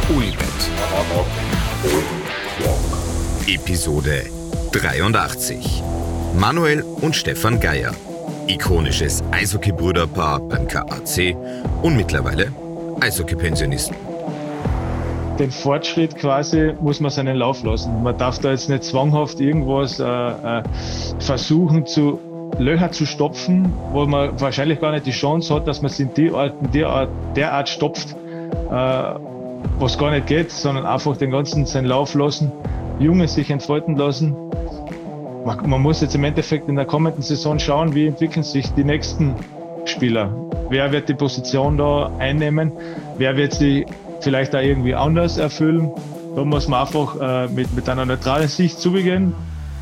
Unibet. Episode 83. Manuel und Stefan Geier. Ikonisches Eishockey-Brüderpaar beim KAC und mittlerweile Eishockey-Pensionisten. Den Fortschritt quasi muss man seinen Lauf lassen. Man darf da jetzt nicht zwanghaft irgendwas versuchen, Löcher zu stopfen, wo man wahrscheinlich gar nicht die Chance hat, dass man es in derart stopft, was gar nicht geht, sondern einfach den ganzen seinen Lauf lassen, Junge sich entfalten lassen. Man muss jetzt im Endeffekt in der kommenden Saison schauen, wie entwickeln sich die nächsten Spieler. Wer wird die Position da einnehmen? Wer wird sie vielleicht da irgendwie anders erfüllen? Da muss man einfach mit einer neutralen Sicht zugehen.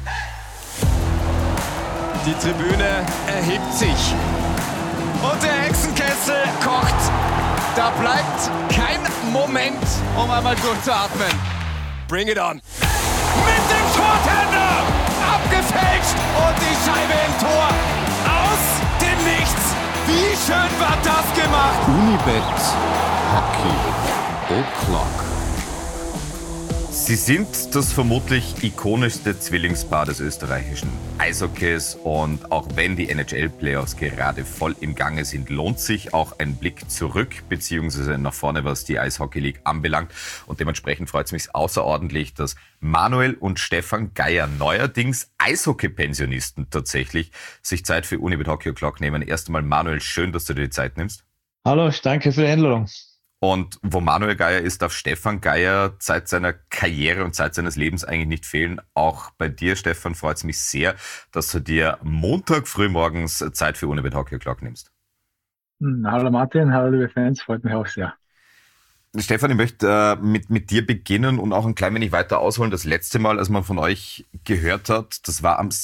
Die Tribüne erhebt sich und der Hexenkessel kocht. Da bleibt kein Moment, um einmal durchzuatmen. Bring it on. Mit dem Tortender abgefälscht und die Scheibe im Tor. Aus dem Nichts. Wie schön war das gemacht? Unibet Hockey O'Clock. Sie sind das vermutlich ikonischste Zwillingspaar des österreichischen Eishockeys und auch wenn die NHL-Playoffs gerade voll im Gange sind, lohnt sich auch ein Blick zurück bzw. nach vorne, was die Eishockey League anbelangt. Und dementsprechend freut es mich außerordentlich, dass Manuel und Stefan Geier, neuerdings Eishockey-Pensionisten tatsächlich, sich Zeit für Unibet Hockey O'Clock nehmen. Erst einmal Manuel, schön, dass du dir die Zeit nimmst. Hallo, danke für die Einladung. Und wo Manuel Geier ist, darf Stefan Geier seit seiner Karriere und seit seines Lebens eigentlich nicht fehlen. Auch bei dir, Stefan, freut es mich sehr, dass du dir Montag frühmorgens Zeit für Unibet Hockey O'Clock nimmst. Hallo Martin, hallo liebe Fans, freut mich auch sehr. Stefan, ich möchte mit dir beginnen und auch ein klein wenig weiter ausholen. Das letzte Mal, als man von euch gehört hat, das war am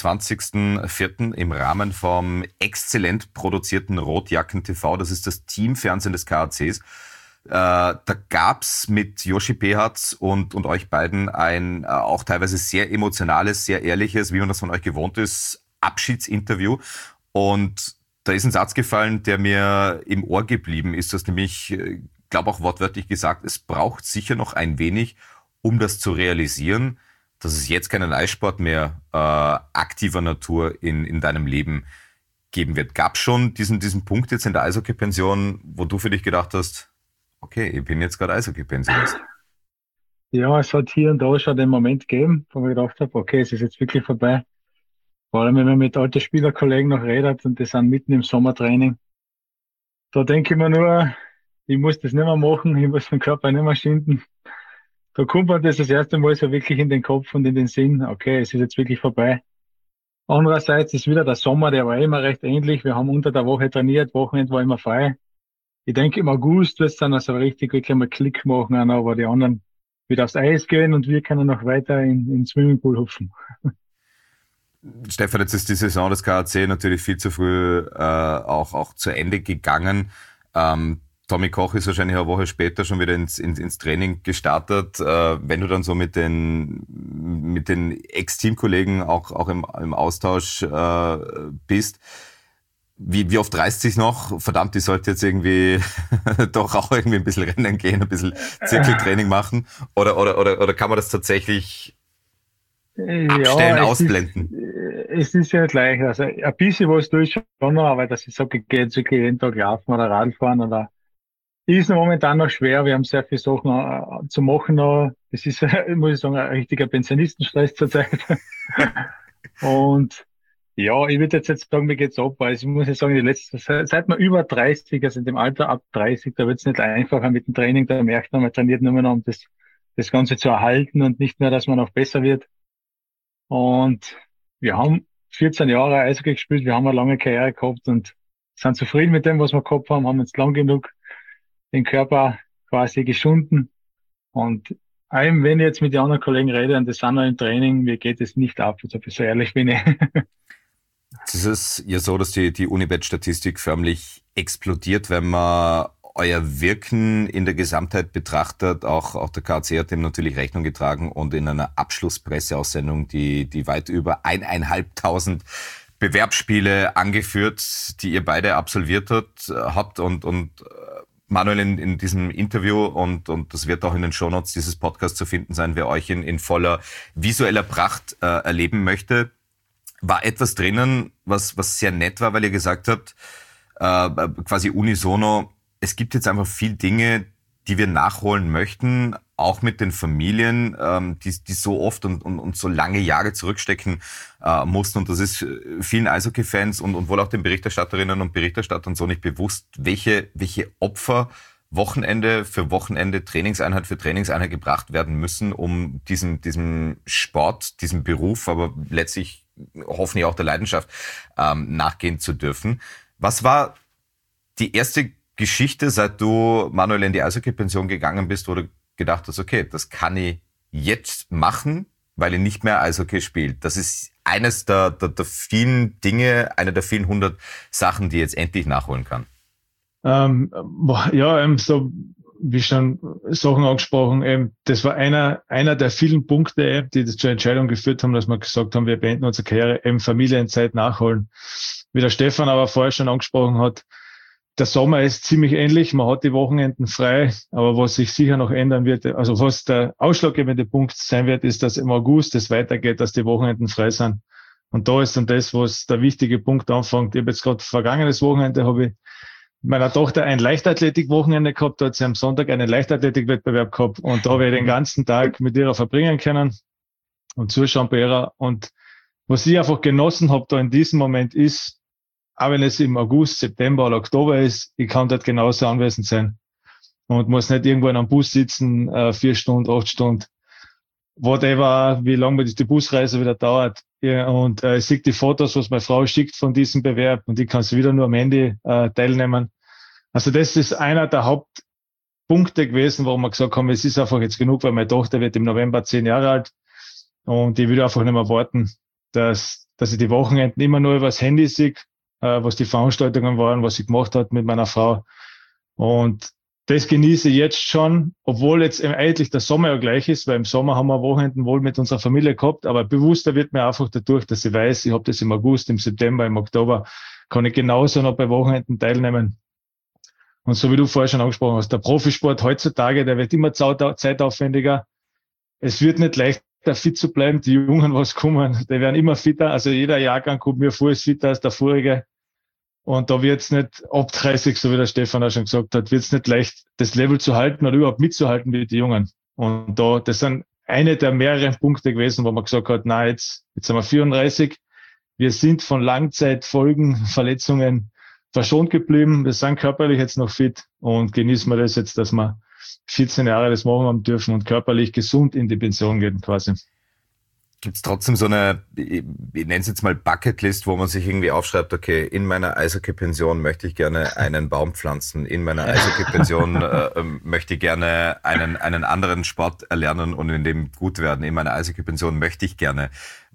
27.04. im Rahmen vom exzellent produzierten Rotjacken TV. Das ist das Teamfernsehen des KACs. Da gab's mit Joshi Pehatz und euch beiden ein auch teilweise sehr emotionales, sehr ehrliches, wie man das von euch gewohnt ist, Abschiedsinterview. Und da ist ein Satz gefallen, der mir im Ohr geblieben ist, das nämlich, glaube auch wortwörtlich gesagt, es braucht sicher noch ein wenig, um das zu realisieren, dass es jetzt keinen Eissport mehr aktiver Natur in deinem Leben geben wird. Gab es schon diesen Punkt jetzt in der Eishockey-Pension, wo du für dich gedacht hast, okay, ich bin jetzt gerade Eishockey-Pensionist? Ja, es hat hier und da schon den Moment gegeben, wo ich gedacht habe, okay, es ist jetzt wirklich vorbei. Vor allem, wenn man mit alten Spielerkollegen noch redet und die sind mitten im Sommertraining. Da denke ich mir nur, ich muss das nicht mehr machen, ich muss den Körper nicht mehr schinden. Da kommt man das erste Mal so wirklich in den Kopf und in den Sinn, okay, es ist jetzt wirklich vorbei. Andererseits ist wieder der Sommer, der war immer recht ähnlich. Wir haben unter der Woche trainiert, Wochenende war immer frei. Ich denke, im August wird es dann also richtig wirklich mal Klick machen, aber die anderen wieder aufs Eis gehen und wir können noch weiter in den Swimmingpool hupfen. Stefan, jetzt ist die Saison des KAC natürlich viel zu früh auch zu Ende gegangen. Tommy Koch ist wahrscheinlich eine Woche später schon wieder ins Training gestartet. Wenn du dann so mit den Ex-Teamkollegen auch im Austausch bist, wie oft reißt sich noch? Verdammt, ich sollte jetzt irgendwie doch auch irgendwie ein bisschen rennen gehen, ein bisschen Zirkeltraining machen? Oder kann man das tatsächlich abstellen, ausblenden? Es ist ja gleich. Also ein bisschen was tue ich schon noch, aber dass ich sage, ich gehe jetzt wirklich jeden Tag laufen oder Radfahren oder ist noch momentan noch schwer. Wir haben sehr viele Sachen zu machen noch. Das ist, muss ich sagen, ein richtiger Pensionistenstress zurzeit. Und ja, ich würde jetzt sagen, mir geht's ab, weil ich muss ja sagen, seit man über 30, also in dem Alter ab 30, da wird's nicht einfacher mit dem Training. Da merkt man trainiert nur mehr noch, um das Ganze zu erhalten und nicht mehr, dass man noch besser wird. Und wir haben 14 Jahre Eishockey gespielt, wir haben eine lange Karriere gehabt und sind zufrieden mit dem, was wir gehabt haben jetzt lang genug den Körper quasi geschunden. Und allem, wenn ich jetzt mit den anderen Kollegen rede und das sind noch im Training, mir geht es nicht ab, so ehrlich bin ich. Es ist ja so, dass die Unibet-Statistik förmlich explodiert, wenn man euer Wirken in der Gesamtheit betrachtet. Auch der KAC hat dem natürlich Rechnung getragen und in einer Abschlusspresseaussendung, die weit über 1.500 Bewerbsspiele angeführt, die ihr beide absolviert habt und Manuel, in diesem Interview und das wird auch in den Shownotes dieses Podcasts zu finden sein, wer euch in voller visueller Pracht erleben möchte, war etwas drinnen, was sehr nett war, weil ihr gesagt habt, quasi unisono, es gibt jetzt einfach viel Dinge, die wir nachholen möchten, auch mit den Familien, die so oft und so lange Jahre zurückstecken mussten. Und das ist vielen Eishockey-Fans und wohl auch den Berichterstatterinnen und Berichterstattern so nicht bewusst, welche Opfer Wochenende für Wochenende, Trainingseinheit für Trainingseinheit gebracht werden müssen, um diesem Sport, diesem Beruf, aber letztlich hoffentlich auch der Leidenschaft nachgehen zu dürfen. Was war die erste Geschichte, seit du, Manuel, in die Eishockey-Pension gegangen bist, wo du gedacht hast, okay, das kann ich jetzt machen, weil ich nicht mehr Eishockey spiele? Das ist eines der vielen Dinge, eine der vielen 100 Sachen, die ich jetzt endlich nachholen kann. So wie schon Sachen angesprochen, das war einer der vielen Punkte, die das zur Entscheidung geführt haben, dass wir gesagt haben, wir beenden unsere Karriere, Familienzeit nachholen. Wie der Stefan aber vorher schon angesprochen hat, der Sommer ist ziemlich ähnlich, man hat die Wochenenden frei, aber was sich sicher noch ändern wird, also was der ausschlaggebende Punkt sein wird, ist, dass im August es weitergeht, dass die Wochenenden frei sind. Und da ist dann das, was der wichtige Punkt anfängt. Ich habe jetzt gerade vergangenes Wochenende, habe ich meiner Tochter ein Leichtathletik-Wochenende gehabt, da hat sie am Sonntag einen Leichtathletik-Wettbewerb gehabt und da habe ich den ganzen Tag mit ihr verbringen können und zuschauen bei ihr. Und was ich einfach genossen habe da in diesem Moment ist, auch wenn es im August, September oder Oktober ist, ich kann dort genauso anwesend sein und muss nicht irgendwo in einem Bus sitzen, 4 Stunden, 8 Stunden, whatever, wie lange die Busreise wieder dauert. Ja, und ich sehe die Fotos, was meine Frau schickt von diesem Bewerb und ich kann sie wieder nur am Handy teilnehmen. Also das ist einer der Hauptpunkte gewesen, warum wir gesagt haben, es ist einfach jetzt genug, weil meine Tochter wird im November 10 Jahre alt und ich will einfach nicht mehr warten, dass ich die Wochenenden immer nur übers Handy sehe, was die Veranstaltungen waren, was ich gemacht hat mit meiner Frau. Und das genieße ich jetzt schon, obwohl jetzt eigentlich der Sommer ja gleich ist, weil im Sommer haben wir Wochenenden wohl mit unserer Familie gehabt, aber bewusster wird mir einfach dadurch, dass ich weiß, ich habe das im August, im September, im Oktober, kann ich genauso noch bei Wochenenden teilnehmen. Und so wie du vorher schon angesprochen hast, der Profisport heutzutage, der wird immer zeitaufwendiger. Es wird nicht leichter, fit zu bleiben. Die Jungen, was kommen, die werden immer fitter. Also jeder Jahrgang kommt mir vor, ist fitter als der vorige. Und da wird es nicht ab 30, so wie der Stefan auch schon gesagt hat, wird es nicht leicht, das Level zu halten oder überhaupt mitzuhalten wie die Jungen. Und das sind eine der mehreren Punkte gewesen, wo man gesagt hat, na, jetzt sind wir 34. Wir sind von Langzeitfolgen, Verletzungen verschont geblieben. Wir sind körperlich jetzt noch fit und genießen wir das jetzt, dass wir 14 Jahre das machen haben dürfen und körperlich gesund in die Pension gehen quasi. Gibt es trotzdem so eine, ich nenne es jetzt mal Bucketlist, wo man sich irgendwie aufschreibt, okay, in meiner Eishockey-Pension möchte ich gerne einen Baum pflanzen, in meiner Eishockey-Pension möchte ich gerne einen anderen Sport erlernen und in dem gut werden, in meiner Eishockey-Pension möchte ich gerne.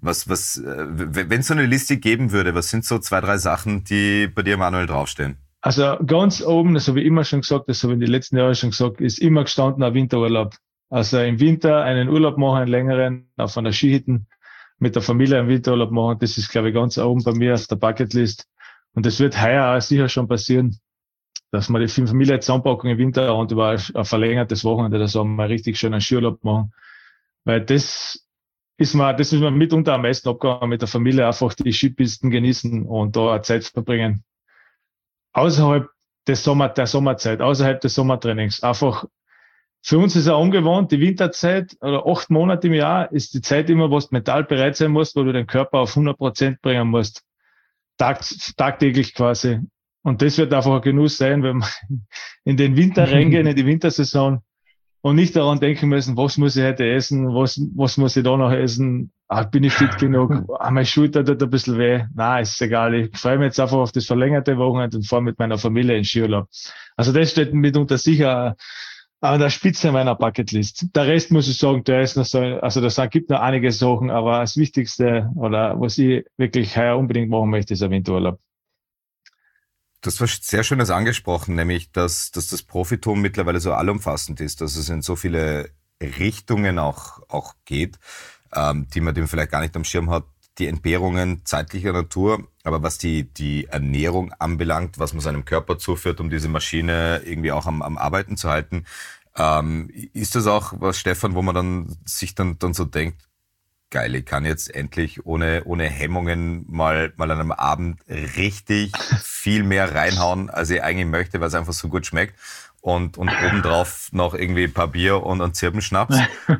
Wenn es so eine Liste geben würde, was sind so 2, 3 Sachen, die bei dir, Manuel, draufstehen? Also ganz oben, das habe ich immer schon gesagt, das habe ich in den letzten Jahren schon gesagt, ist immer gestanden ein Winterurlaub. Also im Winter einen Urlaub machen, einen längeren, auf einer Skihütte mit der Familie einen Winterurlaub machen. Das ist, glaube ich, ganz oben bei mir auf der Bucketlist. Und das wird heuer auch sicher schon passieren, dass wir die Familie zusammenpacken im Winter und über ein verlängertes Wochenende, da sollen wir richtig schön einen Skiurlaub machen. Weil das ist mir mitunter am meisten abgegangen, mit der Familie einfach die Skipisten genießen und da eine Zeit verbringen. Außerhalb der Sommerzeit, außerhalb des Sommertrainings. Einfach, für uns ist es auch ungewohnt, die Winterzeit oder 8 Monate im Jahr ist die Zeit immer, wo du mental bereit sein musst, wo du den Körper auf 100% bringen musst. Tagtäglich quasi. Und das wird einfach ein Genuss sein, wenn wir in den Winter reingehen, in die Wintersaison und nicht daran denken müssen, was muss ich heute essen, was muss ich da noch essen, bin ich fit genug, meine Schulter tut ein bisschen weh. Nein, ist egal, ich freue mich jetzt einfach auf das verlängerte Wochenende und fahre mit meiner Familie in Skiurlaub. Also das steht mitunter sicher an der Spitze meiner Bucketlist. Der Rest muss ich sagen, der ist noch so, also da gibt noch einige Sachen, aber das Wichtigste oder was ich wirklich heuer unbedingt machen möchte, ist ein Winterurlaub. Du hast was sehr Schönes angesprochen, nämlich, dass das Profitum mittlerweile so allumfassend ist, dass es in so viele Richtungen auch geht, die man dem vielleicht gar nicht am Schirm hat, die Entbehrungen zeitlicher Natur, aber was die Ernährung anbelangt, was man seinem Körper zuführt, um diese Maschine irgendwie auch am Arbeiten zu halten, ist das auch was, Stefan, wo man dann sich dann so denkt, geil, ich kann jetzt endlich ohne Hemmungen mal an einem Abend richtig viel mehr reinhauen, als ich eigentlich möchte, weil es einfach so gut schmeckt. Und obendrauf noch irgendwie ein paar Bier und einen Zirbenschnaps?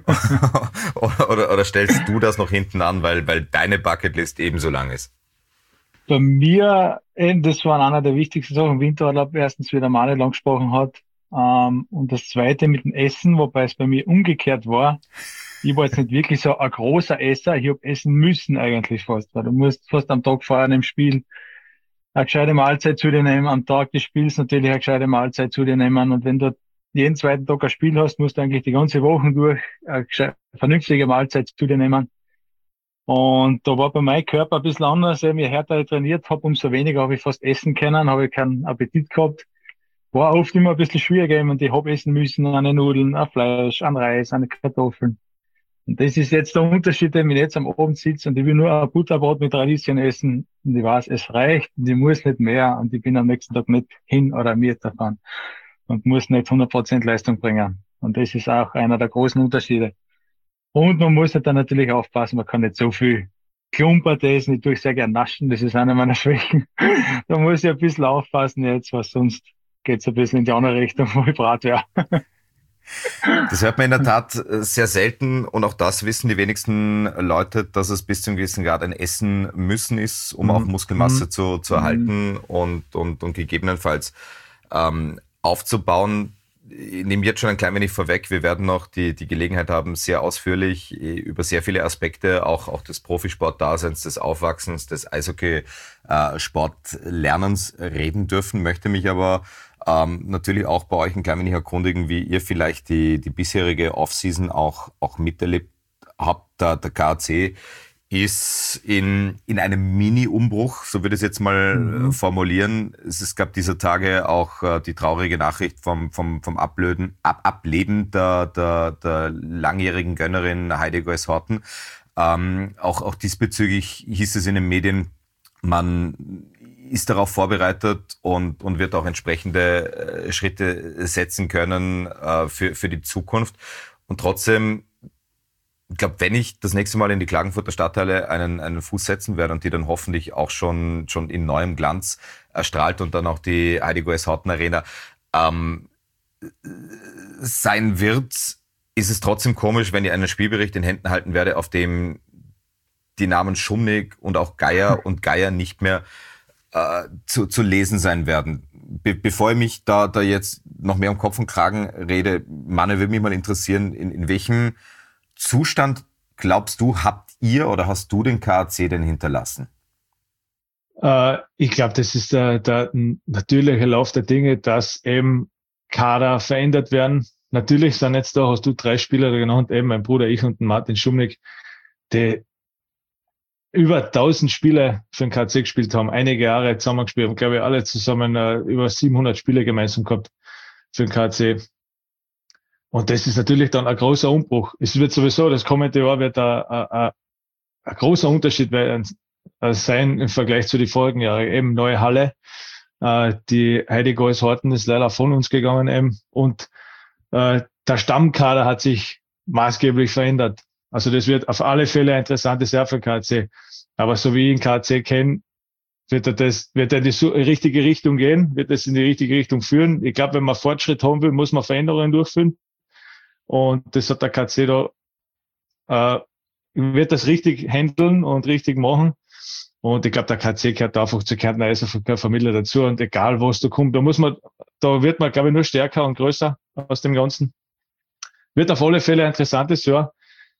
oder stellst du das noch hinten an, weil deine Bucketlist ebenso lang ist? Bei mir, das war einer der wichtigsten Sachen, Winterurlaub, erstens, wie der Manuel angesprochen hat. Und das zweite mit dem Essen, wobei es bei mir umgekehrt war. Ich war jetzt nicht wirklich so ein großer Esser. Ich habe essen müssen eigentlich fast, weil du musst fast am Tag vor einem Spiel eine gescheite Mahlzeit zu dir nehmen, am Tag des Spiels natürlich eine gescheite Mahlzeit zu dir nehmen. Und wenn du jeden zweiten Tag ein Spiel hast, musst du eigentlich die ganze Woche durch eine vernünftige Mahlzeit zu dir nehmen. Und da war bei meinem Körper ein bisschen anders. Je härter ich trainiert habe, umso weniger habe ich fast essen können, habe ich keinen Appetit gehabt. War oft immer ein bisschen schwieriger und ich habe essen müssen, eine Nudeln, ein Fleisch, ein Reis, eine Kartoffeln. Und das ist jetzt der Unterschied, wenn ich jetzt am Abend sitze und ich will nur ein Butterbrot mit Radieschen essen und ich weiß, es reicht und ich muss nicht mehr und ich bin am nächsten Tag nicht hin oder mit davon und muss nicht 100% Leistung bringen. Und das ist auch einer der großen Unterschiede. Und man muss dann natürlich aufpassen, man kann nicht so viel klumpert essen, ich tue sehr gern naschen, das ist einer meiner Schwächen. Da muss ich ein bisschen aufpassen jetzt, was sonst geht's ein bisschen in die andere Richtung, wo ich brat wäre. Das hört man in der Tat sehr selten und auch das wissen die wenigsten Leute, dass es bis zu einem gewissen Grad ein Essen müssen ist, um auch Muskelmasse zu erhalten und gegebenenfalls aufzubauen. Ich nehme jetzt schon ein klein wenig vorweg, wir werden noch die Gelegenheit haben, sehr ausführlich über sehr viele Aspekte auch des Profisportdaseins, des Aufwachsens, des Eishockey-Sportlernens reden dürfen, möchte mich aber natürlich auch bei euch ein klein wenig erkundigen, wie ihr vielleicht die bisherige Offseason auch miterlebt habt. Der KAC ist in einem Mini-Umbruch, so würde ich es jetzt mal formulieren. Es gab dieser Tage auch die traurige Nachricht vom Ableben der langjährigen Gönnerin Heidi Geus-Horten. Auch diesbezüglich hieß es in den Medien, man ist darauf vorbereitet und wird auch entsprechende Schritte setzen können für die Zukunft. Und trotzdem, ich glaube, wenn ich das nächste Mal in die Klagenfurter Stadthalle einen Fuß setzen werde und die dann hoffentlich auch schon in neuem Glanz erstrahlt und dann auch die Heidi Geus-Horten Arena sein wird, ist es trotzdem komisch, wenn ich einen Spielbericht in Händen halten werde, auf dem die Namen Schumnig und auch Geier und Geier nicht mehr zu lesen sein werden. Bevor ich mich da jetzt noch mehr um Kopf und Kragen rede, Manuel, würde mich mal interessieren, in welchem Zustand glaubst du, habt ihr oder hast du den KAC denn hinterlassen? Ich glaube, das ist der natürliche Lauf der Dinge, dass eben Kader verändert werden. Natürlich sind jetzt da, hast du 3 Spieler genannt, eben mein Bruder, ich und Martin Schumnig, die über 1000 Spiele für den KAC gespielt haben, einige Jahre zusammengespielt haben, glaube ich, alle zusammen über 700 Spiele gemeinsam gehabt für den KAC. Und das ist natürlich dann ein großer Umbruch. Es wird sowieso, das kommende Jahr wird ein großer Unterschied sein im Vergleich zu den vorigen Jahren. Eben neue Halle, die Heidi Geus-Horten ist leider von uns gegangen eben und der Stammkader hat sich maßgeblich verändert. Also das wird auf alle Fälle ein interessantes Jahr für KAC. Aber so wie ich den KAC kenne, wird er in die richtige Richtung gehen, wird es in die richtige Richtung führen. Ich glaube, wenn man Fortschritt haben will, muss man Veränderungen durchführen. Und das hat der KAC da, wird das richtig handeln und richtig machen. Und ich glaube, der KAC gehört da einfach zur Kärntner Eishockey-Familie dazu. Und egal, was da kommt, da wird man, glaube ich, nur stärker und größer aus dem Ganzen. Wird auf alle Fälle ein interessantes Jahr.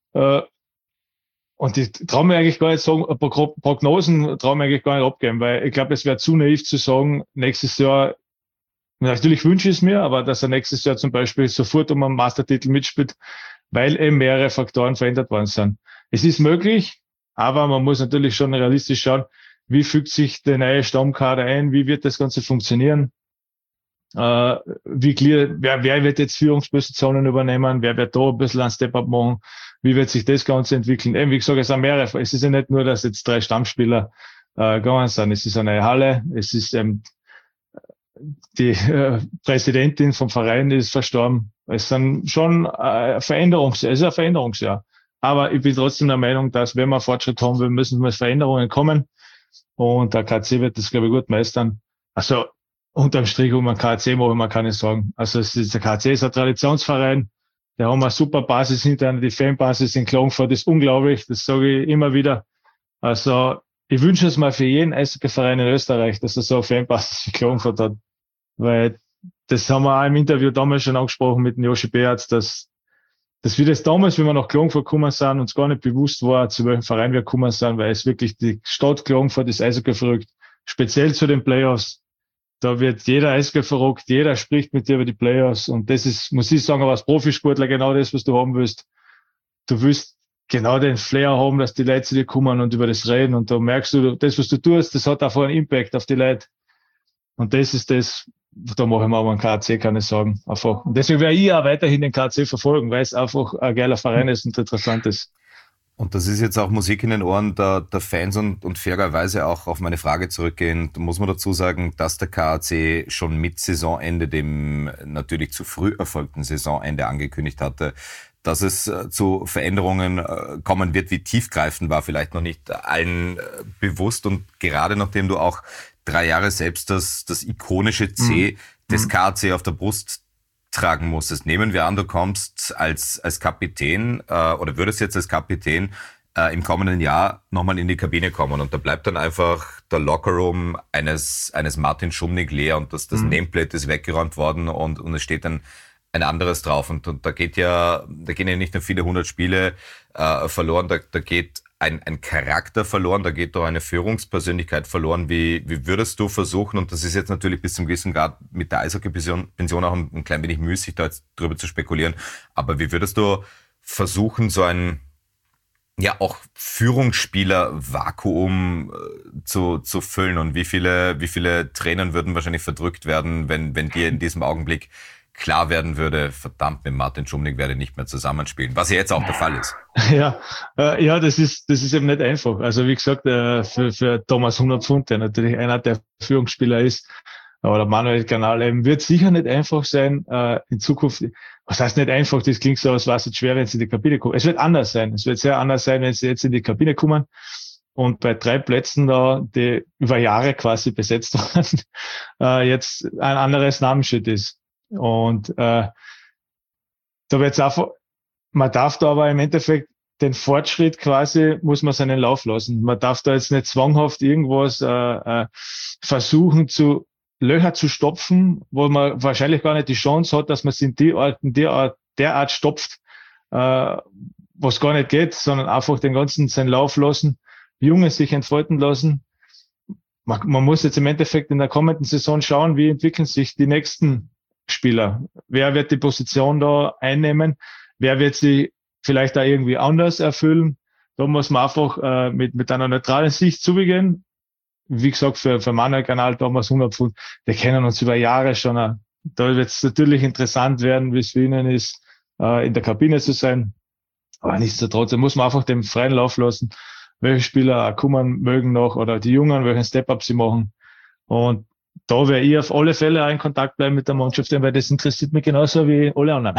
Und ich traue mir eigentlich gar nicht sagen, Prognosen traue mir eigentlich gar nicht abgeben, weil ich glaube, es wäre zu naiv zu sagen, nächstes Jahr, natürlich wünsche ich es mir, aber dass er nächstes Jahr zum Beispiel sofort um einen Meistertitel mitspielt, weil eben mehrere Faktoren verändert worden sind. Es ist möglich, aber man muss natürlich schon realistisch schauen, wie fügt sich der neue Stammkader ein, wie wird das Ganze funktionieren. Wie clear, wer wird jetzt Führungspositionen übernehmen, wer wird da ein bisschen einen Step-Up machen, wie wird sich das Ganze entwickeln. Eben, wie gesagt, es sind mehrere, es ist ja nicht nur, dass jetzt 3 Stammspieler gegangen sind, es ist eine Halle, es ist die Präsidentin vom Verein ist verstorben. Es sind schon es ist ein Veränderungsjahr. Aber ich bin trotzdem der Meinung, dass wenn wir Fortschritt haben will, müssen mit Veränderungen kommen. Und der KC wird das, glaube ich, gut meistern. Also unterm Strich um einen KC mache ich mir keine Sorgen. Also der KC ist ein Traditionsverein. Da haben wir eine super Basis hinterher. Die Fanbasis in Klagenfurt ist unglaublich. Das sage ich immer wieder. Also ich wünsche es mal für jeden Eishockey-Verein in Österreich, dass er so eine Fanbasis in Klagenfurt hat. Weil das haben wir auch im Interview damals schon angesprochen mit dem Joshi Beatz, dass wir das damals, wenn wir nach Klagenfurt gekommen sind, uns gar nicht bewusst war, zu welchem Verein wir gekommen sind, weil es wirklich die Stadt Klagenfurt ist Eishockey verrückt, speziell zu den Playoffs. Da wird jeder Eishockey verrückt, jeder spricht mit dir über die Playoffs und das ist, muss ich sagen, aber als Profisportler genau das, was du haben willst. Du willst genau den Flair haben, dass die Leute zu dir kommen und über das reden und da merkst du, das, was du tust, das hat einfach einen Impact auf die Leute. Und das ist das, da mache ich mir aber einen KC keine Sorgen. Einfach. Und deswegen werde ich auch weiterhin den KC verfolgen, weil es einfach ein geiler Verein ist und interessant ist. Und das ist jetzt auch Musik in den Ohren der Fans und fairerweise auch auf meine Frage zurückgehend, muss man dazu sagen, dass der KAC schon mit Saisonende, dem natürlich zu früh erfolgten Saisonende angekündigt hatte, dass es zu Veränderungen kommen wird, wie tiefgreifend war vielleicht noch nicht allen bewusst und gerade nachdem du auch 3 Jahre selbst das ikonische C des KAC auf der Brust tragen musstest. Nehmen wir an, du kommst als Kapitän oder würdest jetzt als Kapitän im kommenden Jahr nochmal in die Kabine kommen und da bleibt dann einfach der Lockerroom eines Martin Schumnig leer und das Nameplate ist weggeräumt worden und es steht dann ein anderes drauf und da gehen ja nicht nur viele 100 Spiele verloren, da geht ein Charakter verloren, da geht doch eine Führungspersönlichkeit verloren. Wie würdest du versuchen, und das ist jetzt natürlich bis zum gewissen Grad mit der Eishockey-Pension auch ein klein wenig müßig, da jetzt drüber zu spekulieren, aber wie würdest du versuchen, so ein auch Führungsspieler-Vakuum zu füllen und wie viele Tränen würden wahrscheinlich verdrückt werden, wenn dir in diesem Augenblick klar werden würde, verdammt, mit Martin Schumnig werde ich nicht mehr zusammenspielen, was ja jetzt auch der Fall ist. Ja, das ist eben nicht einfach. Also wie gesagt, für Thomas 100 Pfund, der natürlich einer der Führungsspieler ist, aber der Manuel Kanal eben, wird sicher nicht einfach sein, in Zukunft. Was heißt nicht einfach? Das klingt so, als wäre es jetzt schwer, wenn sie in die Kabine kommen. Es wird anders sein. Es wird sehr anders sein, wenn sie jetzt in die Kabine kommen. Und bei 3 Plätzen da, die über Jahre quasi besetzt waren, jetzt ein anderes Namensschild ist. Und da wird's einfach, man darf da aber im Endeffekt den Fortschritt quasi, muss man seinen Lauf lassen. Man darf da jetzt nicht zwanghaft irgendwas versuchen Löcher zu stopfen, wo man wahrscheinlich gar nicht die Chance hat, dass man es in derart stopft, was gar nicht geht, sondern einfach den ganzen seinen Lauf lassen, Junge sich entfalten lassen. Man muss jetzt im Endeffekt in der kommenden Saison schauen, wie entwickeln sich die nächsten Spieler. Wer wird die Position da einnehmen? Wer wird sie vielleicht da irgendwie anders erfüllen? Da muss man einfach mit einer neutralen Sicht zugehen. Wie gesagt, für Manuel Kanal, Thomas 100 Pfund, wir kennen uns über Jahre schon. Da wird es natürlich interessant werden, wie es für ihnen ist, in der Kabine zu sein. Aber nichtsdestotrotz muss man einfach den freien Lauf lassen, welche Spieler kommen mögen noch oder die Jungen, welchen Step-Up sie machen. Und da werde ich auf alle Fälle auch in Kontakt bleiben mit der Mannschaft, weil das interessiert mich genauso wie alle anderen.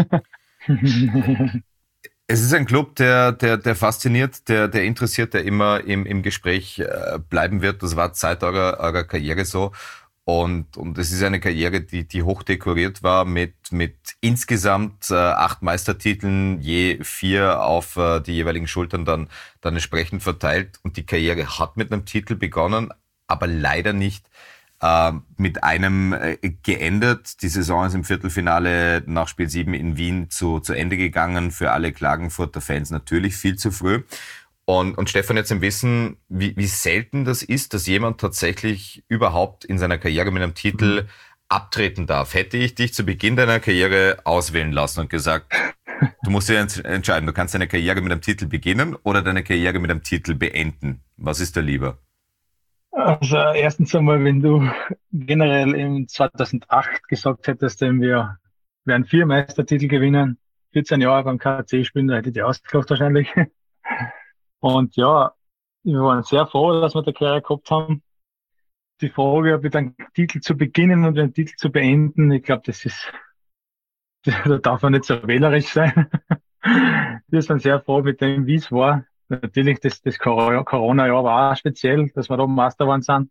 Es ist ein Club, der fasziniert, der interessiert, der immer im Gespräch bleiben wird. Das war Zeit eurer Karriere so. Und es ist eine Karriere, die hoch dekoriert war mit insgesamt 8 Meistertiteln, je 4 auf die jeweiligen Schultern dann entsprechend verteilt. Und die Karriere hat mit einem Titel begonnen, aber leider nicht mit einem geendet. Die Saison ist im Viertelfinale nach Spiel 7 in Wien zu Ende gegangen. Für alle Klagenfurter Fans natürlich viel zu früh. Und Stefan, jetzt im Wissen, wie selten das ist, dass jemand tatsächlich überhaupt in seiner Karriere mit einem Titel abtreten darf. Hätte ich dich zu Beginn deiner Karriere auswählen lassen und gesagt, du musst dir entscheiden, du kannst deine Karriere mit einem Titel beginnen oder deine Karriere mit einem Titel beenden. Was ist da lieber? Also erstens einmal, wenn du generell im 2008 gesagt hättest, wir werden 4 Meistertitel gewinnen, 14 Jahre beim KAC spielen, da hätte ich die ausgelacht wahrscheinlich. Und ja, wir waren sehr froh, dass wir die Karriere gehabt haben. Die Frage, ob wir den Titel zu beginnen und den Titel zu beenden, ich glaube, da darf man nicht so wählerisch sein. Wir sind sehr froh mit dem, wie es war. Natürlich, das Corona-Jahr war auch speziell, dass wir da Meister geworden sind.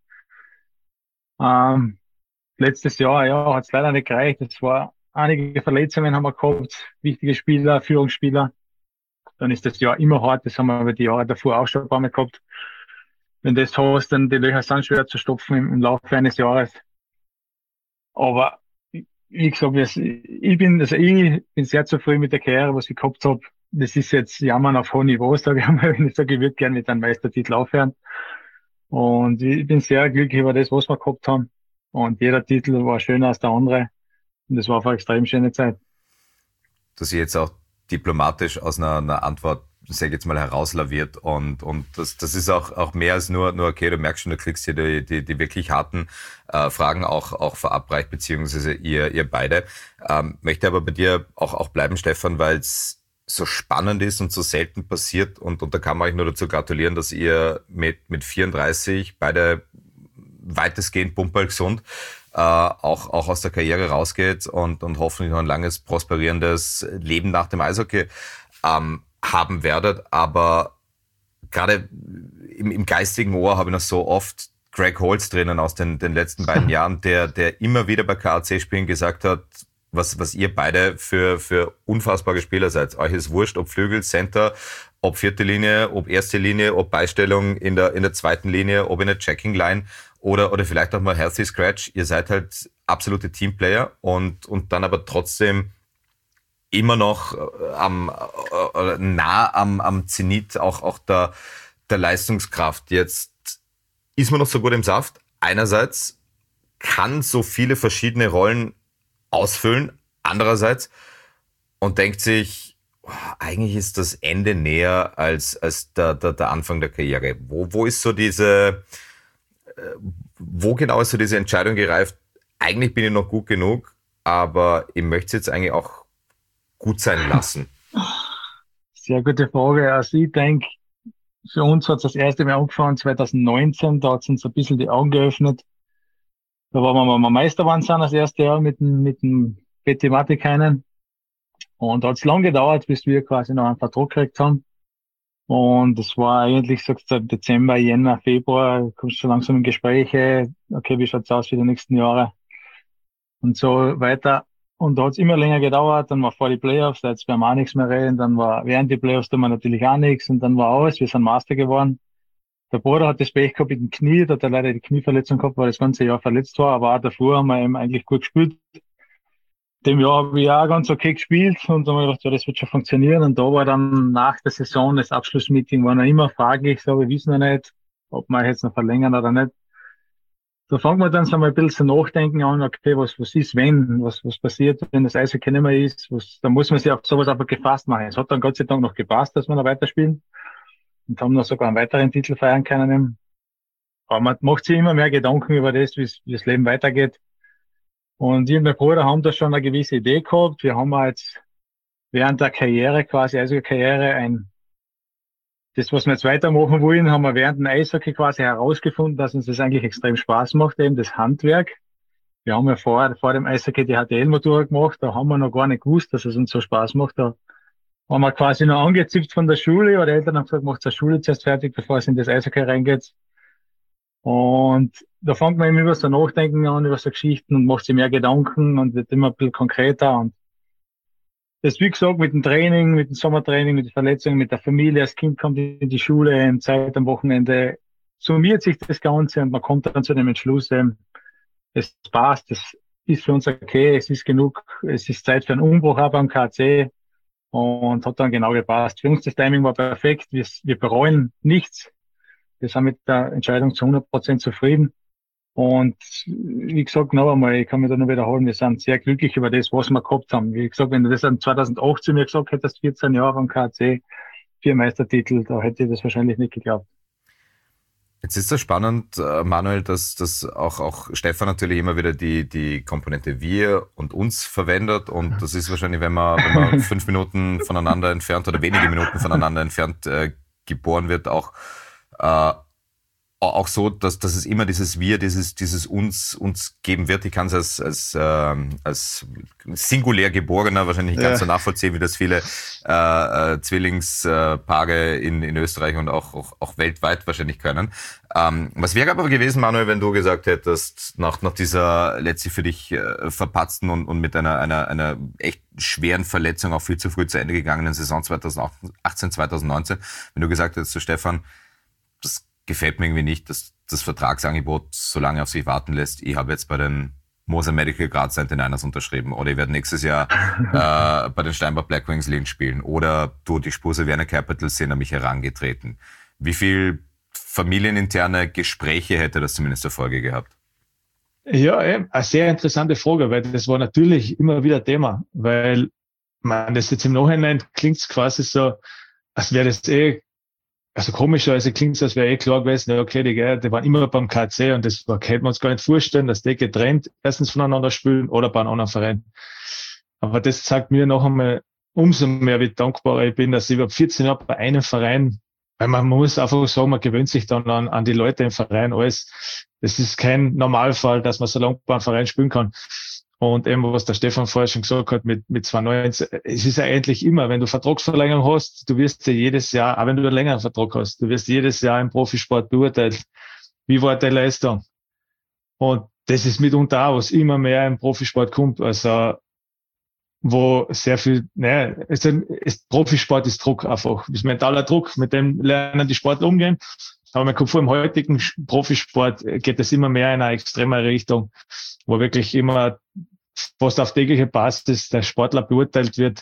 Letztes Jahr, ja, hat es leider nicht gereicht. Es war einige Verletzungen haben wir gehabt, wichtige Spieler, Führungsspieler. Dann ist das Jahr immer hart. Das haben wir über die Jahre davor auch schon ein paar Mal gehabt. Wenn das hast, dann die Löcher sind schwer zu stopfen im Laufe eines Jahres. Aber wie gesagt, ich bin sehr zufrieden mit der Karriere, was ich gehabt habe. Das ist jetzt Jammern auf hohem Niveau, sage ich einmal, wenn ich sage, ich würde gerne mit einem Meistertitel aufhören. Und ich bin sehr glücklich über das, was wir gehabt haben. Und jeder Titel war schöner als der andere. Und das war einfach eine extrem schöne Zeit. Dass ich jetzt auch diplomatisch aus einer Antwort, sag ich jetzt mal, herauslaviert und das ist auch mehr als nur okay, du merkst schon, du kriegst hier die wirklich harten Fragen auch verabreicht, beziehungsweise ihr beide. Möchte aber bei dir auch bleiben, Stefan, weil es so spannend ist und so selten passiert und da kann man euch nur dazu gratulieren, dass ihr mit 34 beide weitestgehend pumperlgesund auch aus der Karriere rausgeht und hoffentlich noch ein langes, prosperierendes Leben nach dem Eishockey haben werdet. Aber gerade im geistigen Ohr habe ich noch so oft Greg Holtz drinnen aus den letzten beiden Jahren, der immer wieder bei KAC-Spielen gesagt hat, was ihr beide für unfassbare Spieler seid. Euch ist wurscht, ob Flügel, Center, ob vierte Linie, ob erste Linie, ob Beistellung in der zweiten Linie, ob in der Checking-Line oder vielleicht auch mal Healthy Scratch. Ihr seid halt absolute Teamplayer und dann aber trotzdem immer noch nah am Zenit auch der Leistungskraft. Jetzt ist man noch so gut im Saft. Einerseits kann so viele verschiedene Rollen ausfüllen, andererseits und denkt sich, eigentlich ist das Ende näher als der Anfang der Karriere. Wo ist so wo genau ist so diese Entscheidung gereift? Eigentlich bin ich noch gut genug, aber ich möchte es jetzt eigentlich auch gut sein lassen. Sehr gute Frage. Also ich denke, für uns hat es das erste Mal angefangen 2019, da hat es uns ein bisschen die Augen geöffnet. Da waren wir mal Meister geworden sind das erste Jahr mit dem Petri Matikainen. Und da hat es lang gedauert, bis wir quasi noch einen Vertrag gekriegt haben. Und es war eigentlich, sagst du, Dezember, Jänner, Februar, kommst du langsam in Gespräche, okay, wie schaut's aus für die nächsten Jahre? Und so weiter. Und da hat's immer länger gedauert, dann war vor die Playoffs, da jetzt werden wir auch nichts mehr reden, dann war während die Playoffs tun wir natürlich auch nichts und dann war alles, wir sind Master geworden. Der Bruder hat das Pech gehabt mit dem Knie, da hat er leider die Knieverletzung gehabt, weil das ganze Jahr verletzt war, aber auch davor haben wir eben eigentlich gut gespielt. Dem Jahr habe ich auch ganz okay gespielt und dann habe ich gedacht, ja, das wird schon funktionieren. Und da war dann nach der Saison das Abschlussmeeting, war noch immer fraglich, so, wir wissen noch nicht, ob wir jetzt noch verlängern oder nicht. Da fangen wir dann so mal ein bisschen zu nachdenken an, okay, was ist, wenn, was passiert, wenn das Eishockey nicht mehr ist, da muss man sich auf sowas einfach gefasst machen. Es hat dann Gott sei Dank noch gepasst, dass wir noch weiterspielen und haben noch sogar einen weiteren Titel feiern können. Aber man macht sich immer mehr Gedanken über das, wie das Leben weitergeht. Und ich und mein Bruder haben da schon eine gewisse Idee gehabt. Wir haben jetzt während der Karriere, quasi Eishockey-Karriere, das, was wir jetzt weitermachen wollen, haben wir während dem Eishockey quasi herausgefunden, dass uns das eigentlich extrem Spaß macht, eben das Handwerk. Wir haben ja vor dem Eishockey die HTL-Matura gemacht, da haben wir noch gar nicht gewusst, dass es uns so Spaß macht. Da haben wir quasi noch angezipft von der Schule, oder die Eltern haben gesagt, macht zur Schule zuerst fertig, bevor es in das Eishockey reingeht. Und da fängt man eben über so Nachdenken an, über so Geschichten und macht sich mehr Gedanken und wird immer ein bisschen konkreter. Und das, wie gesagt, mit dem Training, mit dem Sommertraining, mit den Verletzungen, mit der Familie, das Kind kommt in die Schule, in Zeit am Wochenende, summiert sich das Ganze und man kommt dann zu dem Entschluss, es passt, es ist für uns okay, es ist genug, es ist Zeit für einen Umbruch auch beim KC und hat dann genau gepasst. Für uns das Timing war perfekt, wir bereuen nichts. Wir sind mit der Entscheidung zu 100% zufrieden. Und wie gesagt, noch einmal, ich kann mich da nur wiederholen, wir sind sehr glücklich über das, was wir gehabt haben. Wie gesagt, wenn du das in 2018 mir gesagt hättest, 14 Jahre beim KAC, 4 Meistertitel, da hätte ich das wahrscheinlich nicht geglaubt. Jetzt ist das spannend, Manuel, dass auch Stefan natürlich immer wieder die Komponente wir und uns verwendet, und das ist wahrscheinlich, wenn man 5 Minuten voneinander entfernt oder wenige Minuten voneinander entfernt geboren wird, auch so, dass es immer dieses Wir, dieses uns geben wird. Ich kann es als singulär Geborener wahrscheinlich nicht ganz so nachvollziehen, wie das viele Zwillingspaare in Österreich und auch weltweit wahrscheinlich können. Was wäre aber gewesen, Manuel, wenn du gesagt hättest, nach dieser letztlich für dich verpatzten und mit einer echt schweren Verletzung auch viel zu früh zu Ende gegangenen Saison 2018, 2019, wenn du gesagt hättest zu Stefan, das gefällt mir irgendwie nicht, dass das Vertragsangebot so lange auf sich warten lässt. Ich habe jetzt bei den Moser Medical Graz 99ers unterschrieben, oder ich werde nächstes Jahr bei den Steinbach Black Wings Linz spielen, oder du, die Spurse Werner Capitals sind an mich herangetreten. Wie viel familieninterne Gespräche hätte das zumindest zur Folge gehabt? Ja, eine sehr interessante Frage, weil das war natürlich immer wieder Thema, weil das jetzt im Nachhinein klingt es quasi so, als wäre das also komischerweise klingt es, als wäre klar gewesen, ja, okay, die waren immer beim KC, und das könnte man uns gar nicht vorstellen, dass die getrennt erstens voneinander spielen oder bei einem anderen Verein. Aber das zeigt mir noch einmal umso mehr, wie dankbar ich bin, dass ich über 14 Jahre bei einem Verein, weil man muss einfach sagen, man gewöhnt sich dann an die Leute im Verein alles. Das ist kein Normalfall, dass man so lange bei einem Verein spielen kann. Und eben, was der Stefan vorher schon gesagt hat, mit 2,9, es ist ja eigentlich immer, wenn du Vertragsverlängerung hast, du wirst ja jedes Jahr, auch wenn du einen längeren Vertrag hast, du wirst jedes Jahr im Profisport beurteilt. Wie war deine Leistung? Und das ist mitunter auch, was immer mehr im Profisport kommt, also, wo sehr viel, Profisport ist Druck einfach, ist mentaler Druck, mit dem lernen die Sportler umgehen. Aber man kommt vor, im heutigen Profisport geht es immer mehr in eine extremere Richtung, wo wirklich immer fast auf tägliche Basis der Sportler beurteilt wird,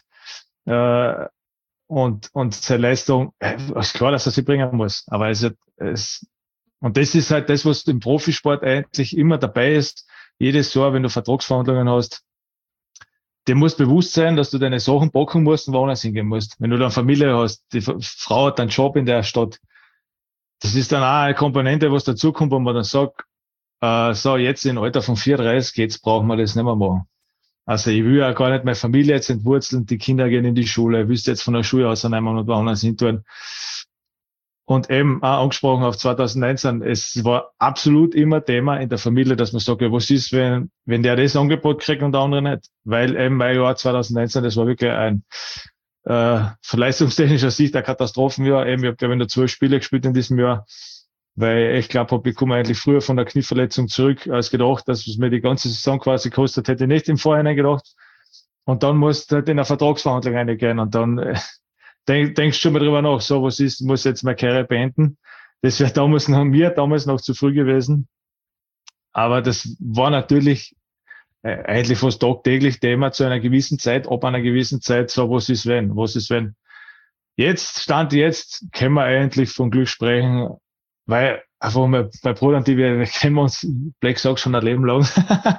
und seine Leistung, ist klar, dass er sie bringen muss. Aber und das ist halt das, was im Profisport eigentlich immer dabei ist. Jedes Jahr, wenn du Vertragsverhandlungen hast, dir muss bewusst sein, dass du deine Sachen packen musst und woanders hingehen musst. Wenn du dann Familie hast, die Frau hat einen Job in der Stadt, das ist dann auch eine Komponente, was dazukommt, wo man dann sagt, so, jetzt im Alter von 34 jetzt brauchen wir das nicht mehr machen. Also ich will ja gar nicht meine Familie jetzt entwurzeln, die Kinder gehen in die Schule, ich will jetzt von der Schule ausnehmen und woanders hin tun. Und eben auch angesprochen auf 2019, es war absolut immer Thema in der Familie, dass man sagt, ja, was ist, wenn der das Angebot kriegt und der andere nicht? Weil eben mein Jahr 2019, das war wirklich ein von leistungstechnischer Sicht ein Katastrophenjahr. Eben, ich habe, glaube ich, nur 12 Spiele gespielt in diesem Jahr, weil ich glaube, ich komme eigentlich früher von der Knieverletzung zurück, als gedacht, dass es mir die ganze Saison quasi kostet, hätte ich nicht im Vorhinein gedacht. Und dann musst du halt in eine Vertragsverhandlung reingehen, und dann denkst du schon mal drüber nach, so, was ist, muss jetzt meine Karriere beenden. Das wäre damals noch zu früh gewesen. Aber das war natürlich eigentlich fast tagtäglich Thema zu einer gewissen Zeit, ab einer gewissen Zeit, so, was ist wenn. Jetzt können wir eigentlich von Glück sprechen, weil einfach mein Bruder und wir kennen uns, Black sagt schon ein Leben lang.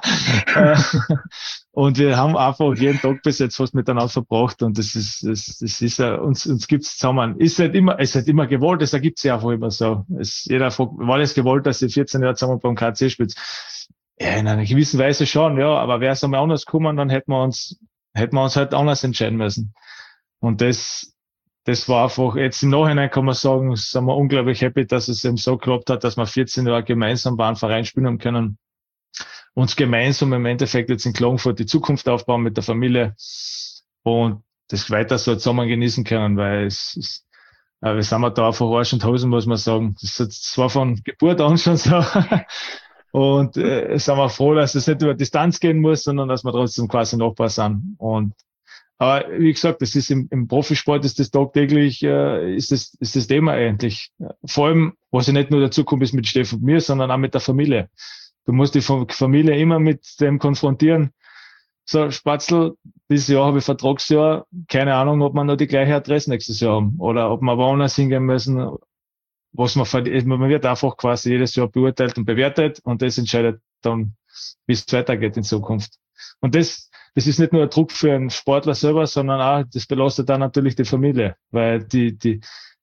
Und wir haben einfach jeden Tag bis jetzt fast miteinander verbracht, und das ist ja, uns gibt's zusammen. Ist halt immer gewollt, das ergibt sich einfach immer so. Jeder fragt, war das gewollt, dass ihr 14 Jahre zusammen beim KC spielt? Ja, in einer gewissen Weise schon, ja, aber wäre es einmal anders gekommen, dann hätten wir uns halt anders entscheiden müssen. Und das war einfach, jetzt im Nachhinein kann man sagen, sind wir unglaublich happy, dass es eben so geklappt hat, dass wir 14 Jahre gemeinsam bei einem Verein spielen haben können, uns gemeinsam im Endeffekt jetzt in Klagenfurt die Zukunft aufbauen mit der Familie und das weiter so zusammen genießen können, weil wir sind da einfach Arsch und Hosen, muss man sagen. Das war von Geburt an schon so. Und sind wir froh, dass es nicht über Distanz gehen muss, sondern dass wir trotzdem quasi Nachbar sind. Aber wie gesagt, das ist im Profisport ist das tagtäglich, ist das Thema eigentlich. Vor allem, was ja nicht nur dazu kommt, ist mit Stefan und mir, sondern auch mit der Familie. Du musst die Familie immer mit dem konfrontieren. So, Spatzl, dieses Jahr habe ich Vertragsjahr, keine Ahnung, ob wir noch die gleiche Adresse nächstes Jahr haben oder ob wir woanders hingehen müssen. Man wird einfach quasi jedes Jahr beurteilt und bewertet, und das entscheidet dann, wie es weitergeht in Zukunft. Und das ist nicht nur ein Druck für einen Sportler selber, sondern auch, das belastet dann natürlich die Familie, weil die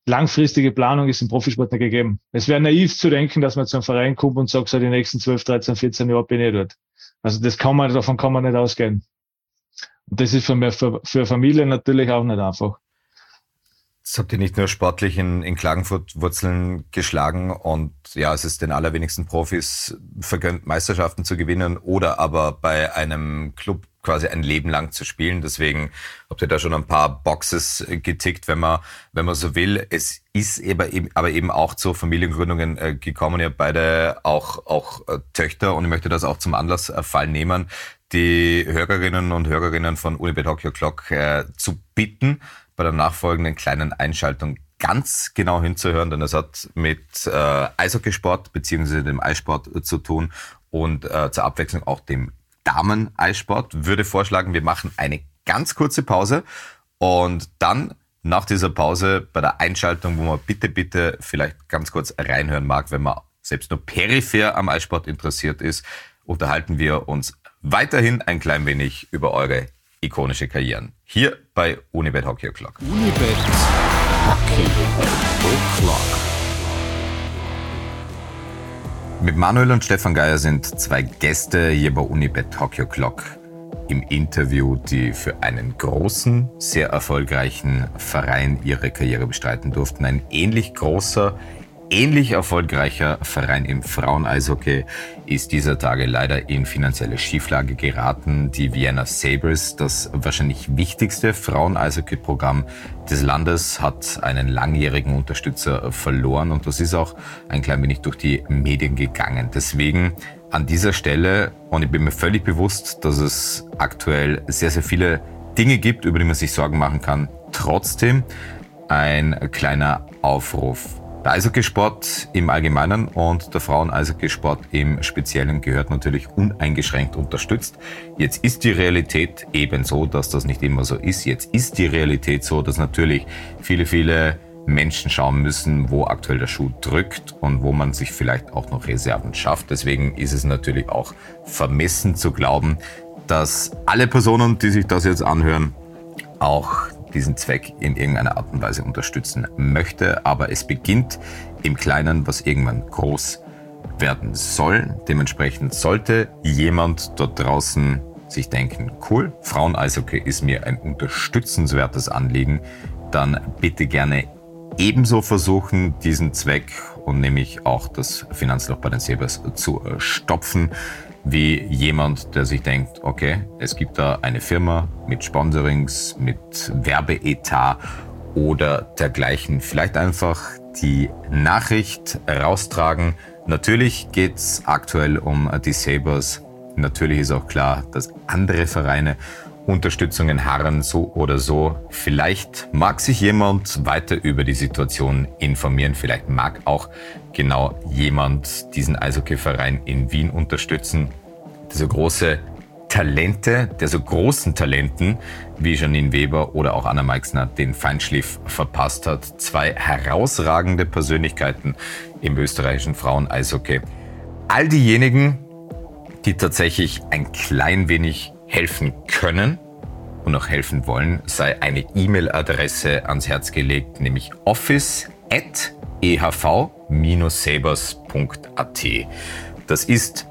langfristige Planung ist im Profisport nicht gegeben. Es wäre naiv zu denken, dass man zu einem Verein kommt und sagt, so die nächsten 12, 13, 14 Jahre bin ich dort. Also davon kann man nicht ausgehen. Und das ist für Familien natürlich auch nicht einfach. Das habt ihr nicht nur sportlich in Klagenfurt Wurzeln geschlagen und ja, es ist den allerwenigsten Profis vergönnt, Meisterschaften zu gewinnen oder aber bei einem Club quasi ein Leben lang zu spielen. Deswegen habt ihr da schon ein paar Boxes getickt, wenn man so will. Es ist aber eben auch zu Familiengründungen gekommen. Ihr habt beide auch Töchter und ich möchte das auch zum Anlassfall nehmen, die Hörerinnen und Hörerinnen von Unibet Hockey O'Clock zu bitten, bei der nachfolgenden kleinen Einschaltung ganz genau hinzuhören, denn es hat mit Eishockeysport bzw. dem Eissport zu tun und zur Abwechslung auch dem Damen-Eissport. Würde vorschlagen, wir machen eine ganz kurze Pause und dann nach dieser Pause bei der Einschaltung, wo man bitte vielleicht ganz kurz reinhören mag, wenn man selbst nur peripher am Eissport interessiert ist, unterhalten wir uns weiterhin ein klein wenig über eure ikonische Karrieren. Hier bei Unibet Hockey O'Clock. Unibet Hockey O'Clock. Mit Manuel und Stefan Geier sind zwei Gäste hier bei Unibet Hockey O'Clock im Interview, die für einen großen, sehr erfolgreichen Verein ihre Karriere bestreiten durften. Ein ähnlich großer, ähnlich erfolgreicher Verein im Frauen-Eishockey ist dieser Tage leider in finanzielle Schieflage geraten. Die Vienna Sabres, das wahrscheinlich wichtigste Frauen-Eishockey-Programm des Landes, hat einen langjährigen Unterstützer verloren und das ist auch ein klein wenig durch die Medien gegangen. Deswegen an dieser Stelle, und ich bin mir völlig bewusst, dass es aktuell sehr, sehr viele Dinge gibt, über die man sich Sorgen machen kann, trotzdem ein kleiner Aufruf. Der Eishockeysport im Allgemeinen und der Frauen-Eishockeysport im Speziellen gehört natürlich uneingeschränkt unterstützt. Jetzt ist die Realität eben so, dass das nicht immer so ist. Jetzt ist die Realität so, dass natürlich viele Menschen schauen müssen, wo aktuell der Schuh drückt und wo man sich vielleicht auch noch Reserven schafft. Deswegen ist es natürlich auch vermessen zu glauben, dass alle Personen, die sich das jetzt anhören, auch diesen Zweck in irgendeiner Art und Weise unterstützen möchte. Aber es beginnt im Kleinen, was irgendwann groß werden soll. Dementsprechend sollte jemand dort draußen sich denken, cool, Frauen-Eishockey ist mir ein unterstützenswertes Anliegen, dann bitte gerne ebenso versuchen, diesen Zweck und nämlich auch das Finanzloch bei den Sabres zu stopfen, wie jemand, der sich denkt, okay, es gibt da eine Firma mit Sponsorings, mit Werbeetat oder dergleichen. Vielleicht einfach die Nachricht raustragen. Natürlich geht's aktuell um die Sabres. Natürlich ist auch klar, dass andere Vereine Unterstützungen harren, so oder so. Vielleicht mag sich jemand weiter über die Situation informieren. Vielleicht mag auch genau jemand diesen Eishockeyverein in Wien unterstützen. Diese große Talente, der so großen Talenten wie Janine Weber oder auch Anna Meixner den Feinschliff verpasst hat. Zwei herausragende Persönlichkeiten im österreichischen Frauen-Eishockey. All diejenigen, die tatsächlich ein klein wenig helfen können und auch helfen wollen, sei eine E-Mail-Adresse ans Herz gelegt, nämlich office@ehv-sabres.at. Das ist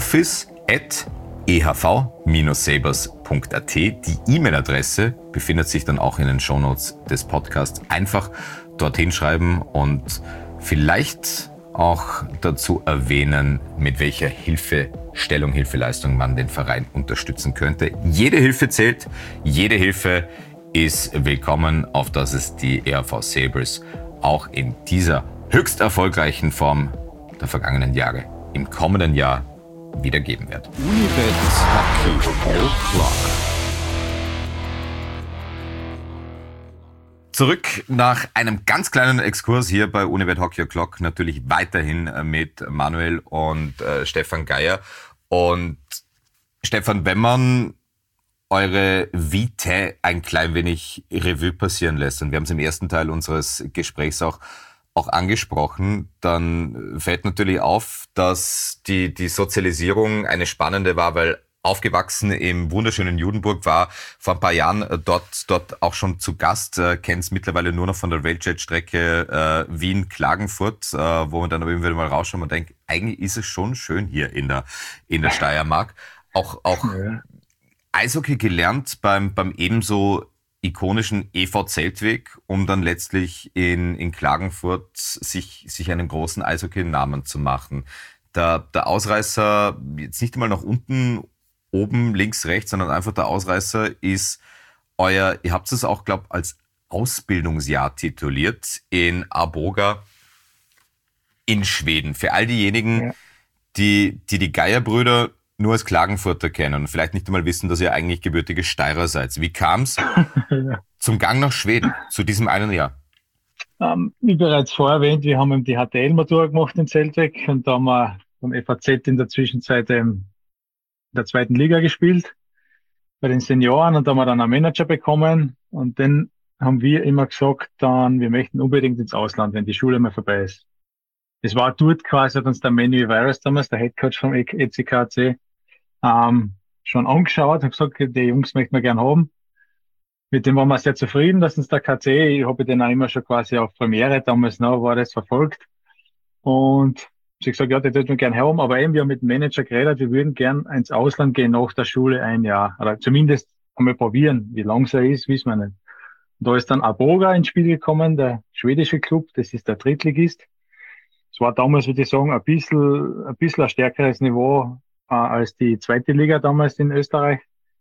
office@ehv-sabres.at. Die E-Mail-Adresse befindet sich dann auch in den Shownotes des Podcasts. Einfach dorthin schreiben und vielleicht auch dazu erwähnen, mit welcher Hilfeleistung man den Verein unterstützen könnte. Jede Hilfe zählt, jede Hilfe ist willkommen, auf dass es die EHV Sabres auch in dieser höchst erfolgreichen Form der vergangenen Jahre im kommenden Jahr wieder geben wird. Unibet Hockey O'Clock. Zurück nach einem ganz kleinen Exkurs hier bei Unibet Hockey O'Clock, natürlich weiterhin mit Manuel und Stefan Geier. Und Stefan, wenn man eure Vita ein klein wenig Revue passieren lässt, und wir haben es im ersten Teil unseres Gesprächs auch angesprochen, dann fällt natürlich auf, dass die Sozialisierung eine spannende war, weil aufgewachsen im wunderschönen Judenburg, war vor ein paar Jahren dort auch schon zu Gast, kennt es mittlerweile nur noch von der Railjet-Strecke Wien-Klagenfurt, wo man dann aber immer mal rausschaut und denkt, eigentlich ist es schon schön hier in der Steiermark. Auch Ja. Eishockey gelernt beim ebenso ikonischen EV Zeltweg, um dann letztlich in Klagenfurt sich einen großen Eishockey-Namen zu machen. Der Ausreißer, jetzt nicht einmal nach unten, oben, links, rechts, sondern einfach der Ausreißer ist ihr habt es auch, glaube ich, als Ausbildungsjahr tituliert in Arboga in Schweden. Für all diejenigen, Ja. die Geierbrüder nur als Klagenfurter kennen und vielleicht nicht einmal wissen, dass ihr eigentlich gebürtige Steirer seid. Wie kam es Ja. zum Gang nach Schweden, zu diesem einen Jahr? Wie bereits vorher erwähnt, wir haben die HTL-Matura gemacht in Zeltweg und da haben wir vom FAZ in der Zwischenzeit in der zweiten Liga gespielt, bei den Senioren, und da haben wir dann einen Manager bekommen und dann haben wir immer gesagt, wir möchten unbedingt ins Ausland, wenn die Schule mal vorbei ist. Das war dort quasi, hat uns der Manuel Virus damals, der Headcoach vom ECKC, schon angeschaut und gesagt, die Jungs möchten wir gern haben. Mit dem waren wir sehr zufrieden, dass uns der KC, ich habe den auch immer schon quasi auf Premiere, damals noch war das verfolgt. Und sie gesagt, ja, die würden wir gern haben, aber eben, wir haben mit dem Manager geredet, wir würden gern ins Ausland gehen nach der Schule ein Jahr. Oder zumindest einmal probieren, wie lang es ist, wissen wir nicht. Und da ist dann Arboga ins Spiel gekommen, der schwedische Club, das ist der Drittligist. Es war damals, würde ich sagen, ein bisschen ein stärkeres Niveau als die zweite Liga damals in Österreich.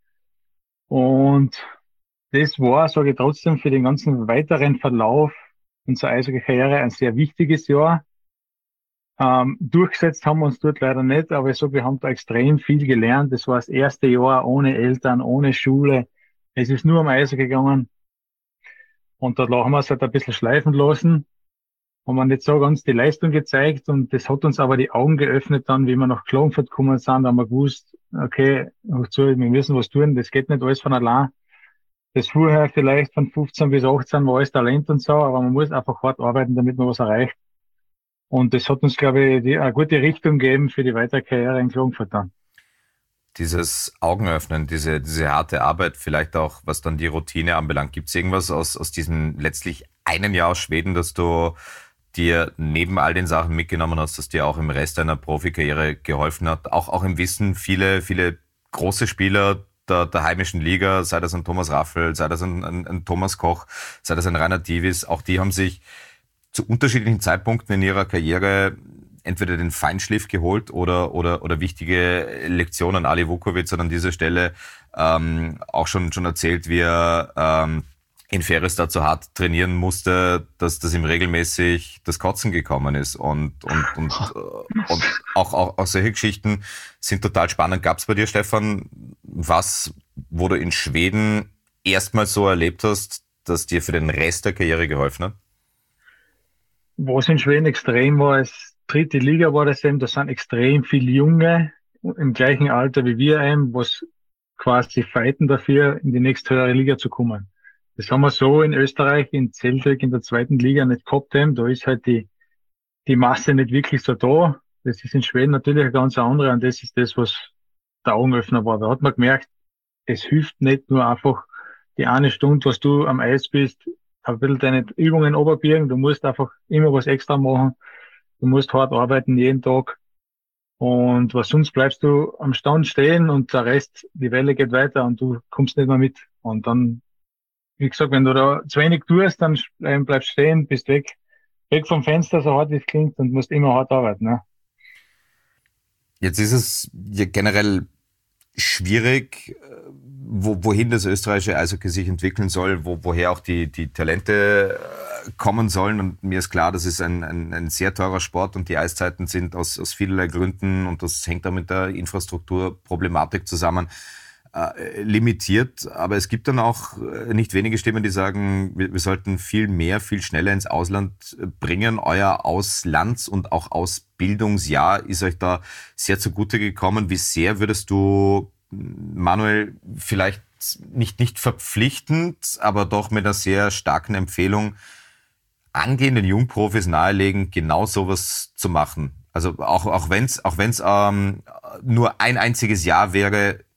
Und das war, sage ich trotzdem, für den ganzen weiteren Verlauf unserer Eishockey-Karriere ein sehr wichtiges Jahr. Durchgesetzt haben wir uns dort leider nicht, aber ich sage, wir haben da extrem viel gelernt. Das war das erste Jahr ohne Eltern, ohne Schule. Es ist nur um Eishockey gegangen. Und da haben wir es halt ein bisschen schleifen lassen. Haben wir nicht so ganz die Leistung gezeigt, und das hat uns aber die Augen geöffnet dann, wie wir nach Klagenfurt gekommen sind, da haben wir gewusst, okay, wir müssen was tun, das geht nicht alles von allein. Das vorher vielleicht von 15 bis 18 war alles Talent und so, aber man muss einfach hart arbeiten, damit man was erreicht. Und das hat uns, glaube ich, eine gute Richtung gegeben für die weitere Karriere in Klagenfurt dann. Dieses Augenöffnen, diese harte Arbeit, vielleicht auch, was dann die Routine anbelangt. Gibt es irgendwas aus diesem letztlich einen Jahr aus Schweden, dass du dir neben all den Sachen mitgenommen hast, dass dir auch im Rest deiner Profikarriere geholfen hat? Auch im Wissen, viele große Spieler der heimischen Liga, sei das ein Thomas Raffel, sei das ein Thomas Koch, sei das ein Rainer Divis, auch die haben sich zu unterschiedlichen Zeitpunkten in ihrer Karriere entweder den Feinschliff geholt oder wichtige Lektionen. Ali Vukovic hat an dieser Stelle auch schon erzählt, wie er in Ferris dazu hart trainieren musste, dass ihm regelmäßig das Kotzen gekommen ist. Und auch solche Geschichten sind total spannend. Gab es bei dir, Stefan, was, wo du in Schweden erstmals so erlebt hast, dass dir für den Rest der Karriere geholfen hat? Was in Schweden extrem war, als dritte Liga war das eben, da sind extrem viele Junge im gleichen Alter wie wir eben, was quasi fighten dafür, in die nächsthöhere Liga zu kommen. Das haben wir so in Österreich, in Zeltweg, in der zweiten Liga nicht gehabt haben. Da ist halt die Masse nicht wirklich so da. Das ist in Schweden natürlich eine ganz andere, und das ist das, was der Augenöffner war. Da hat man gemerkt, es hilft nicht nur einfach die eine Stunde, was du am Eis bist, ein bisschen deine Übungen oberbiegen. Du musst einfach immer was extra machen. Du musst hart arbeiten jeden Tag. Und was sonst bleibst du am Stand stehen und der Rest, die Welle geht weiter und du kommst nicht mehr mit. Und dann, wie gesagt, wenn du da zu wenig tust, dann bleibst stehen, bist weg vom Fenster, so hart wie es klingt, und musst immer hart arbeiten. Ne? Jetzt ist es ja generell schwierig, wohin das österreichische Eishockey sich entwickeln soll, woher auch die Talente kommen sollen. Und mir ist klar, das ist ein sehr teurer Sport, und die Eiszeiten sind aus vielerlei Gründen, und das hängt auch mit der Infrastrukturproblematik zusammen, limitiert. Aber es gibt dann auch nicht wenige Stimmen, die sagen, wir sollten viel schneller ins Ausland bringen. Euer Auslands- und auch Ausbildungsjahr ist euch da sehr zugute gekommen. Wie sehr würdest du, Manuel, vielleicht nicht verpflichtend, aber doch mit einer sehr starken Empfehlung angehenden Jungprofis nahelegen, genau sowas zu machen? Also auch wenn's nur ein einziges Jahr wäre,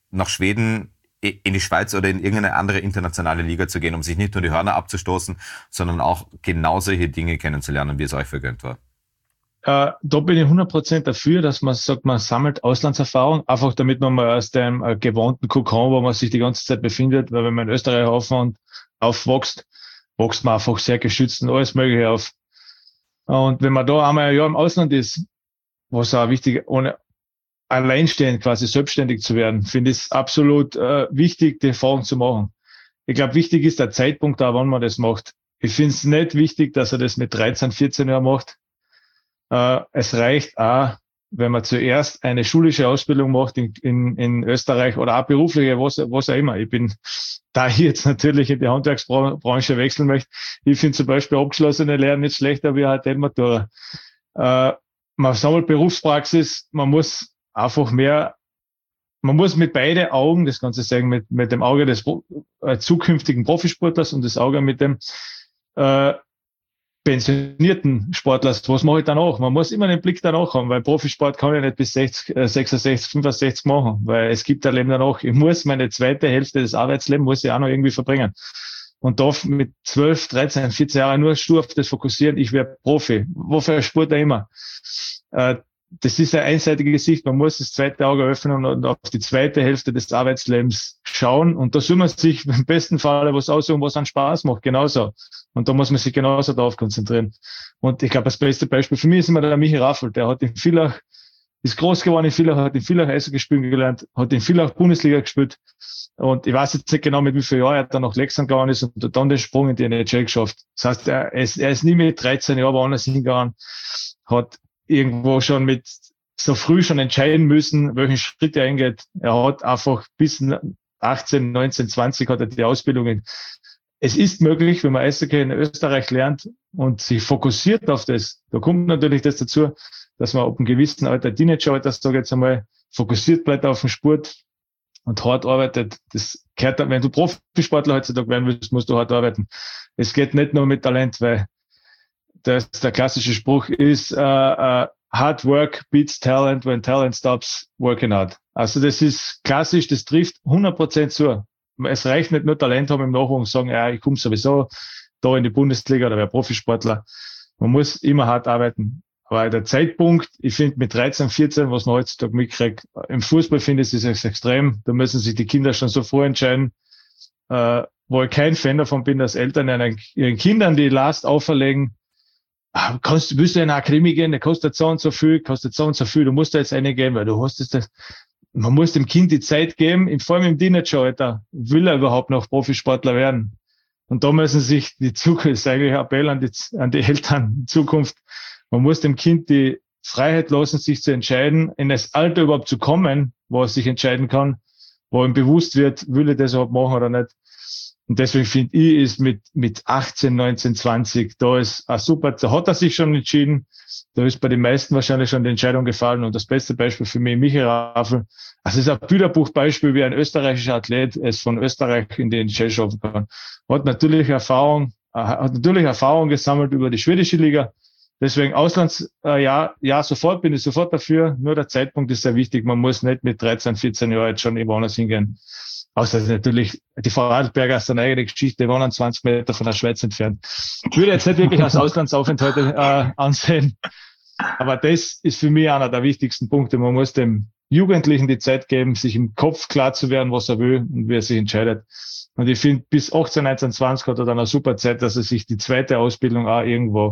nach Schweden, in die Schweiz oder in irgendeine andere internationale Liga zu gehen, um sich nicht nur die Hörner abzustoßen, sondern auch genau solche Dinge kennenzulernen, wie es euch vergönnt war? Da bin ich 100% dafür, dass man sagt, man sammelt Auslandserfahrung, einfach damit man mal aus dem gewohnten Kokon, wo man sich die ganze Zeit befindet, weil wenn man in Österreich aufwächst, wächst man einfach sehr geschützt und alles Mögliche auf. Und wenn man da einmal ein Jahr im Ausland ist, was auch wichtig, ohne alleinstehend quasi selbstständig zu werden, finde ich es absolut wichtig, die Erfahrung zu machen. Ich glaube, wichtig ist der Zeitpunkt da, wann man das macht. Ich finde es nicht wichtig, dass er das mit 13, 14 Jahren macht. Es reicht auch, wenn man zuerst eine schulische Ausbildung macht in Österreich oder auch berufliche, was auch immer. Ich bin, da ich jetzt natürlich in die Handwerksbranche wechseln möchte, ich finde zum Beispiel abgeschlossene Lehren nicht schlechter wie eine Matura. Man sammelt Berufspraxis, man muss einfach mehr, man muss mit beide Augen, das Ganze sagen, mit dem Auge des zukünftigen Profisportlers und das Auge mit dem pensionierten Sportlers, was mache ich danach? Man muss immer den Blick danach haben, weil Profisport kann ich nicht bis 60, 66, 65 machen, weil es gibt ein Leben danach. Ich muss meine zweite Hälfte des Arbeitslebens muss ich auch noch irgendwie verbringen. Und darf mit 12, 13, 14 Jahren nur stur auf das fokussieren, ich werde Profi. Wofür Sport auch immer. Das ist eine einseitige Sicht. Man muss das zweite Auge öffnen und auf die zweite Hälfte des Arbeitslebens schauen. Und da soll man sich im besten Fall was aussuchen, was einen Spaß macht. Genauso. Und da muss man sich genauso darauf konzentrieren. Und ich glaube, das beste Beispiel für mich ist immer der Michi Raffel. Der hat in Villach, ist groß geworden in Villach, hat in Villach Eishockey spielen gelernt, hat in Villach Bundesliga gespielt. Und ich weiß jetzt nicht genau, mit wie vielen Jahren er dann nach Lexan gegangen ist und dann den Sprung in die NHL geschafft. Das heißt, er ist nie mit 13 Jahren woanders hingegangen, hat irgendwo schon mit so früh schon entscheiden müssen, welchen Schritt er eingeht. Er hat einfach bis 18, 19, 20 hat er die Ausbildungen. Es ist möglich, wenn man Eishockey in Österreich lernt und sich fokussiert auf das. Da kommt natürlich das dazu, dass man ab einem gewissen Alter, Teenageralter, sage ich jetzt einmal, fokussiert bleibt auf den Sport und hart arbeitet. Das gehört, wenn du Profisportler heutzutage werden willst, musst du hart arbeiten. Es geht nicht nur mit Talent, weil der klassische Spruch ist, hard work beats talent when talent stops working hard. Also das ist klassisch, das trifft 100% zu. Es reicht nicht nur Talent haben im Nachwuchs sagen, ja, ich komme sowieso da in die Bundesliga oder wäre Profisportler. Man muss immer hart arbeiten. Aber der Zeitpunkt, ich finde mit 13, 14, was man heutzutage mitkriegt, im Fußball finde ich, ist es extrem. Da müssen sich die Kinder schon so vorentscheiden, wo ich kein Fan davon bin, dass Eltern ihren Kindern die Last auferlegen. Willst du in eine Akademie gehen, der kostet so und so viel, du musst da jetzt reingehen, weil du hast das. Man muss dem Kind die Zeit geben, vor allem im Teenageralter, will er überhaupt noch Profisportler werden. Und da müssen sich die Zukunft, ist eigentlich ein Appell an die Eltern in Zukunft, man muss dem Kind die Freiheit lassen, sich zu entscheiden, in das Alter überhaupt zu kommen, wo er sich entscheiden kann, wo ihm bewusst wird, will er das überhaupt machen oder nicht. Und deswegen finde ich, ist mit 18, 19, 20, da ist ein super, da hat er sich schon entschieden, da ist bei den meisten wahrscheinlich schon die Entscheidung gefallen. Und das beste Beispiel für mich, Michi Raffel, also es ist ein Bilderbuchbeispiel, wie ein österreichischer Athlet es von Österreich in die NHL schaffen kann. Hat natürlich Erfahrung gesammelt über die schwedische Liga. Deswegen ja, sofort bin ich sofort dafür. Nur der Zeitpunkt ist sehr wichtig. Man muss nicht mit 13, 14 Jahren jetzt schon irgendwo anders hingehen. Außer natürlich, die Vorarlberger ist eine eigene Geschichte, die wohnen 20 Meter von der Schweiz entfernt. Ich würde jetzt nicht wirklich als Auslandsaufenthalt ansehen. Aber das ist für mich einer der wichtigsten Punkte. Man muss dem Jugendlichen die Zeit geben, sich im Kopf klar zu werden, was er will und wie er sich entscheidet. Und ich finde, bis 18, 19, 20 hat er dann eine super Zeit, dass er sich die zweite Ausbildung auch irgendwo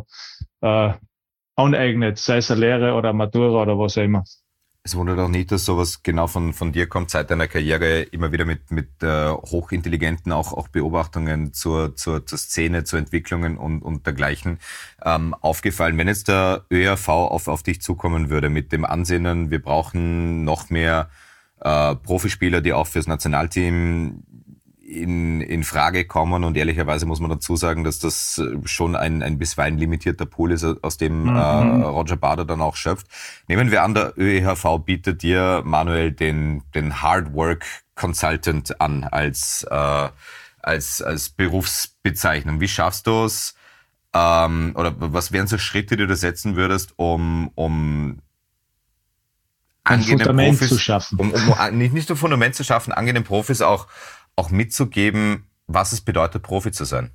aneignet, sei es eine Lehre oder eine Matura oder was auch immer. Es wundert auch nicht, dass sowas genau von dir kommt, seit deiner Karriere immer wieder mit hochintelligenten auch Beobachtungen zur Szene, zu Entwicklungen und dergleichen aufgefallen. Wenn jetzt der ÖRV auf dich zukommen würde mit dem Ansinnen, wir brauchen noch mehr Profispieler, die auch fürs Nationalteam in Frage kommen, und ehrlicherweise muss man dazu sagen, dass das schon ein bisweilen limitierter Pool ist, aus dem Roger Bader dann auch schöpft. Nehmen wir an, der ÖEHV bietet dir, Manuel, den Hard Work Consultant an als Berufsbezeichnung. Wie schaffst du es, oder was wären so Schritte, die du setzen würdest, um angehenden Fundament Profis zu schaffen. Um nicht nur Fundament zu schaffen, angehenden Profis auch mitzugeben, was es bedeutet, Profi zu sein?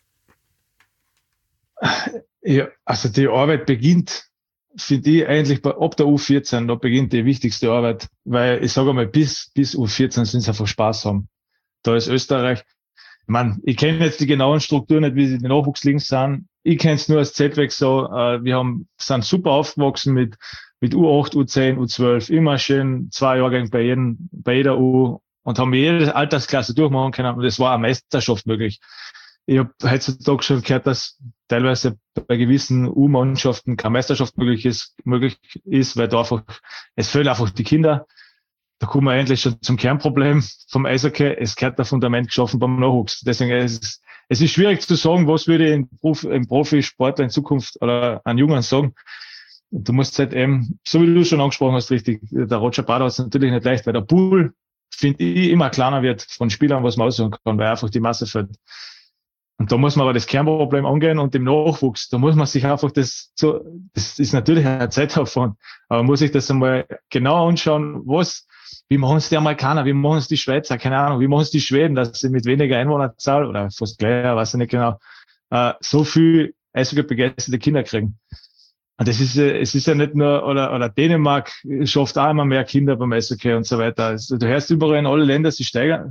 Ja, also die Arbeit beginnt, finde ich, eigentlich ab der U14, da beginnt die wichtigste Arbeit, weil ich sage einmal, bis U14 sind es einfach Spaß haben. Da ist Österreich, ich kenne jetzt die genauen Strukturen nicht, wie sie die Nachwuchsligen sind. Ich kenne es nur als Z-Weg so, wir sind super aufgewachsen mit U8, U10, U12, immer schön 2 Jahrgänge bei jeder U und haben jede Altersklasse durchmachen können und es war eine Meisterschaft möglich. Ich habe heutzutage schon gehört, dass teilweise bei gewissen U-Mannschaften keine Meisterschaft möglich ist, weil da es fehlen einfach die Kinder. Da kommen wir eigentlich schon zum Kernproblem vom Eishockey. Es gehört der Fundament geschaffen beim Nachwuchs. Deswegen es ist schwierig zu sagen, was würde ein Profisportler in Zukunft oder an Jungen sagen. Du musst halt eben, so wie du schon angesprochen hast, richtig, der Roger Bader hat es natürlich nicht leicht, weil der Pool, finde ich, immer kleiner wird von Spielern, was man aussuchen kann, weil einfach die Masse fällt. Und da muss man aber das Kernproblem angehen und im Nachwuchs, da muss man sich einfach das ist natürlich ein Zeitaufwand, aber man muss sich das einmal genau anschauen, wie machen es die Amerikaner, wie machen es die Schweizer, keine Ahnung, wie machen es die Schweden, dass sie mit weniger Einwohnerzahl oder fast gleich, weiß ich nicht genau, so viel begeisterte Kinder kriegen. Und es ist ja nicht nur, oder Dänemark schafft auch immer mehr Kinder beim Eishockey und so weiter. Also, du hörst überall in alle Länder, sie steigern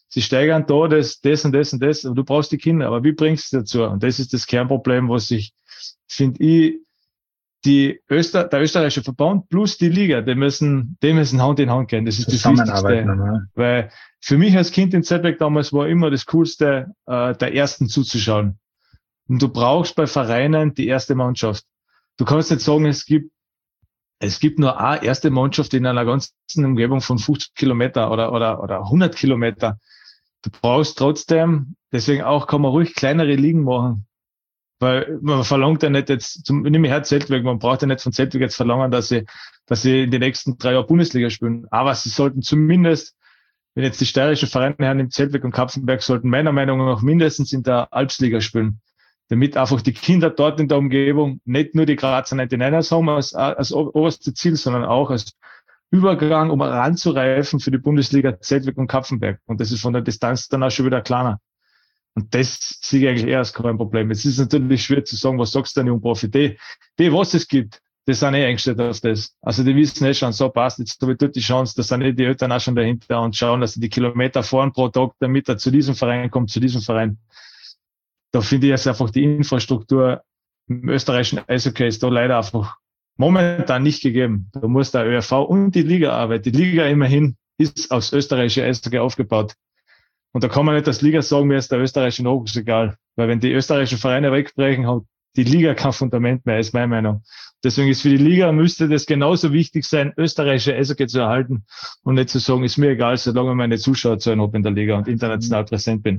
da das und das und das, aber du brauchst die Kinder. Aber wie bringst du dazu? Und das ist das Kernproblem, was ich, finde ich, der österreichische Verband plus die Liga, die müssen Hand in Hand gehen. Das ist das Wichtigste. Weil für mich als Kind in Zeltweg damals war immer das Coolste, der Ersten zuzuschauen. Und du brauchst bei Vereinen die erste Mannschaft. Du kannst nicht sagen, es gibt nur eine erste Mannschaft in einer ganzen Umgebung von 50 Kilometer oder 100 Kilometer. Du brauchst trotzdem, deswegen auch kann man ruhig kleinere Ligen machen. Weil man verlangt ja nicht jetzt, nimm ich her Zeltweg, man braucht ja nicht von Zeltweg jetzt verlangen, dass sie in den nächsten 3 Jahren Bundesliga spielen. Aber sie sollten zumindest, wenn jetzt die steirische Vereine hernimmt, Zeltweg und Kapfenberg, sollten meiner Meinung nach mindestens in der Alpsliga spielen. Damit einfach die Kinder dort in der Umgebung nicht nur die Grazer 99ers haben als oberste Ziel, sondern auch als Übergang, um heranzureifen für die Bundesliga Zeltweg und Kapfenberg. Und das ist von der Distanz dann auch schon wieder kleiner. Und das sehe ich eigentlich eher als kein Problem. Es ist natürlich schwer zu sagen, was sagst du denn, Jungprofi? Die, was es gibt, die sind eingestellt auf das. Also die wissen schon, so passt, jetzt habe ich dort die Chance, da sind die Eltern auch schon dahinter und schauen, dass sie die Kilometer fahren pro Tag, damit er zu diesem Verein kommt, zu diesem Verein. Da finde ich jetzt einfach die Infrastruktur im österreichischen Eishockey ist da leider einfach momentan nicht gegeben. Da muss der ÖRV und die Liga arbeiten. Die Liga immerhin ist aus österreichischer Eishockey aufgebaut. Und da kann man nicht als Liga sagen, mir ist der österreichische Nachwuchs egal. Weil wenn die österreichischen Vereine wegbrechen, hat die Liga kein Fundament mehr, ist meine Meinung. Deswegen ist für die Liga, müsste das genauso wichtig sein, österreichische Eishockey zu erhalten und nicht zu sagen, ist mir egal, solange ich meine Zuschauerzahlen habe in der Liga und international präsent bin.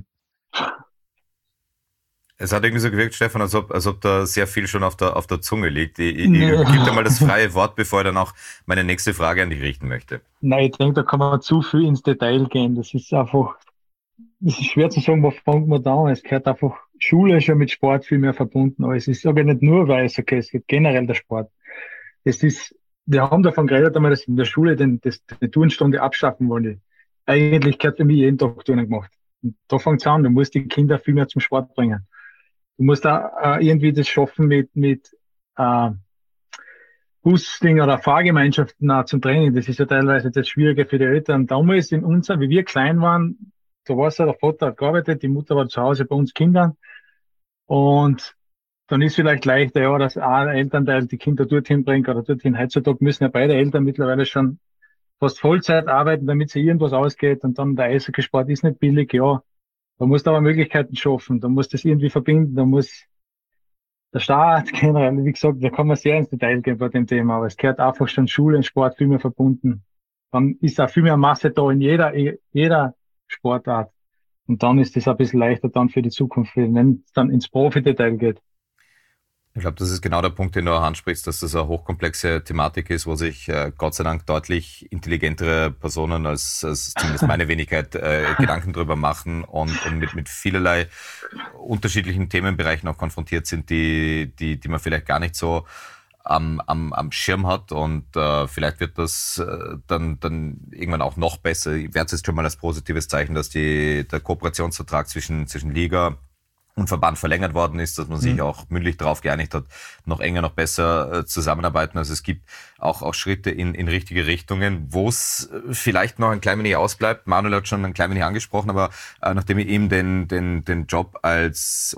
Es hat irgendwie so gewirkt, Stefan, als ob da sehr viel schon auf der Zunge liegt. Ich gebe dir mal das freie Wort, bevor ich dann auch meine nächste Frage an dich richten möchte. Nein, ich denke, da kann man zu viel ins Detail gehen. Das ist schwer zu sagen, wo fängt man da an. Es gehört einfach Schule schon mit Sport viel mehr verbunden. Aber es ist aber nicht nur Eishockey, es geht generell der Sport. Wir haben davon geredet, einmal, dass in der Schule die Turnstunde abschaffen wollen. Eigentlich gehört für mich jeden Tag Turnen gemacht. Und da fängt es an, du musst die Kinder viel mehr zum Sport bringen. Du musst da irgendwie das schaffen mit Busding oder Fahrgemeinschaften zum Training. Das ist ja teilweise das Schwierige für die Eltern. Damals wie wir klein waren, da war es ja, der Vater hat gearbeitet, die Mutter war zu Hause bei uns Kindern. Und dann ist vielleicht leichter, ja, dass ein Elternteil die Kinder dorthin bringt oder dorthin. Heutzutage müssen ja beide Eltern mittlerweile schon fast Vollzeit arbeiten, damit sie irgendwas ausgeht. Und dann der Eishockeysport ist nicht billig, ja. Da musst du aber Möglichkeiten schaffen, da musst du das irgendwie verbinden, da muss der Staat generell, wie gesagt, da kann man sehr ins Detail gehen bei dem Thema, aber es gehört einfach schon Schule und Sport viel mehr verbunden. Dann ist auch viel mehr Masse da in jeder Sportart. Und dann ist es ein bisschen leichter dann für die Zukunft, wenn es dann ins Profi-Detail geht. Ich glaube, das ist genau der Punkt, den du auch ansprichst, dass das eine hochkomplexe Thematik ist, wo sich Gott sei Dank deutlich intelligentere Personen als zumindest meine Wenigkeit Gedanken drüber machen und mit vielerlei unterschiedlichen Themenbereichen auch konfrontiert sind, die man vielleicht gar nicht so am Schirm hat und vielleicht wird das dann irgendwann auch noch besser. Ich werde es jetzt schon mal als positives Zeichen, dass der Kooperationsvertrag zwischen Liga und Verband verlängert worden ist, dass man sich auch mündlich darauf geeinigt hat, noch enger, noch besser zusammenarbeiten. Also es gibt auch Schritte in richtige Richtungen, wo es vielleicht noch ein klein wenig ausbleibt. Manuel hat schon ein klein wenig angesprochen, aber nachdem ich ihm den Job als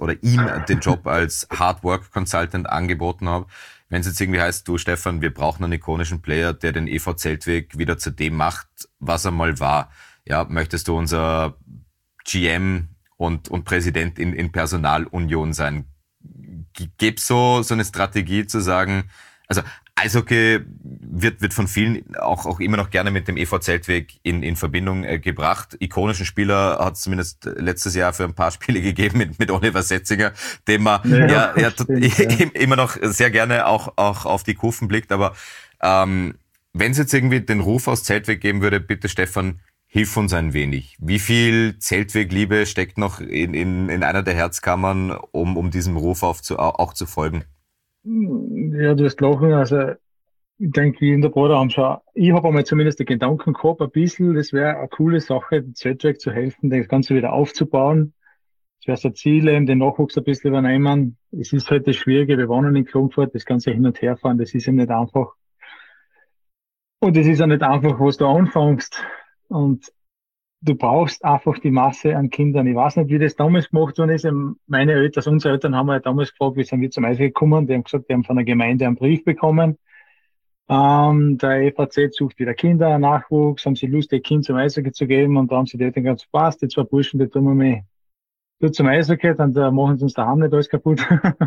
Hard Work Consultant angeboten habe, wenn es jetzt irgendwie heißt, du Stefan, wir brauchen einen ikonischen Player, der den EV Zeltweg wieder zu dem macht, was er mal war. Ja, möchtest du unser GM und Präsident in Personalunion sein? Gäbe so eine Strategie zu sagen, also Eishockey wird von vielen auch immer noch gerne mit dem EV Zeltweg in Verbindung gebracht. Ikonischen Spieler hat es zumindest letztes Jahr für ein paar Spiele gegeben mit Oliver Setzinger, dem man immer noch sehr gerne auch auf die Kufen blickt. Aber wenn es jetzt irgendwie den Ruf aus Zeltweg geben würde, bitte Stefan, hilf uns ein wenig. Wie viel Zeltwegliebe steckt noch in einer der Herzkammern, um diesem Ruf auch zu folgen? Ja, du wirst lachen. Also, ich denke, ich und der Bruder haben schon, ich habe einmal zumindest den Gedanken gehabt, ein bisschen, das wäre eine coole Sache, dem Zeltweg zu helfen, das Ganze wieder aufzubauen. Das wäre so ein Ziel, eben den Nachwuchs ein bisschen übernehmen. Es ist halt das Schwierige, wir wohnen in Klagenfurt, das Ganze hin und her fahren, das ist ja nicht einfach. Und es ist ja nicht einfach, was du anfängst. Und du brauchst einfach die Masse an Kindern. Ich weiß nicht, wie das damals gemacht worden ist. Meine Eltern, also unsere Eltern haben ja damals gefragt, wie sind wir zum Eishockey gekommen? Die haben gesagt, die haben von der Gemeinde einen Brief bekommen. Der EVZ sucht wieder Kinder, Nachwuchs, haben sie Lust, ihr Kind zum Eishockey zu geben. Und da haben sie die Eltern gesagt, passt, die zwei Burschen, die tun wir mal zum Eishockey, dann machen sie uns daheim nicht alles kaputt.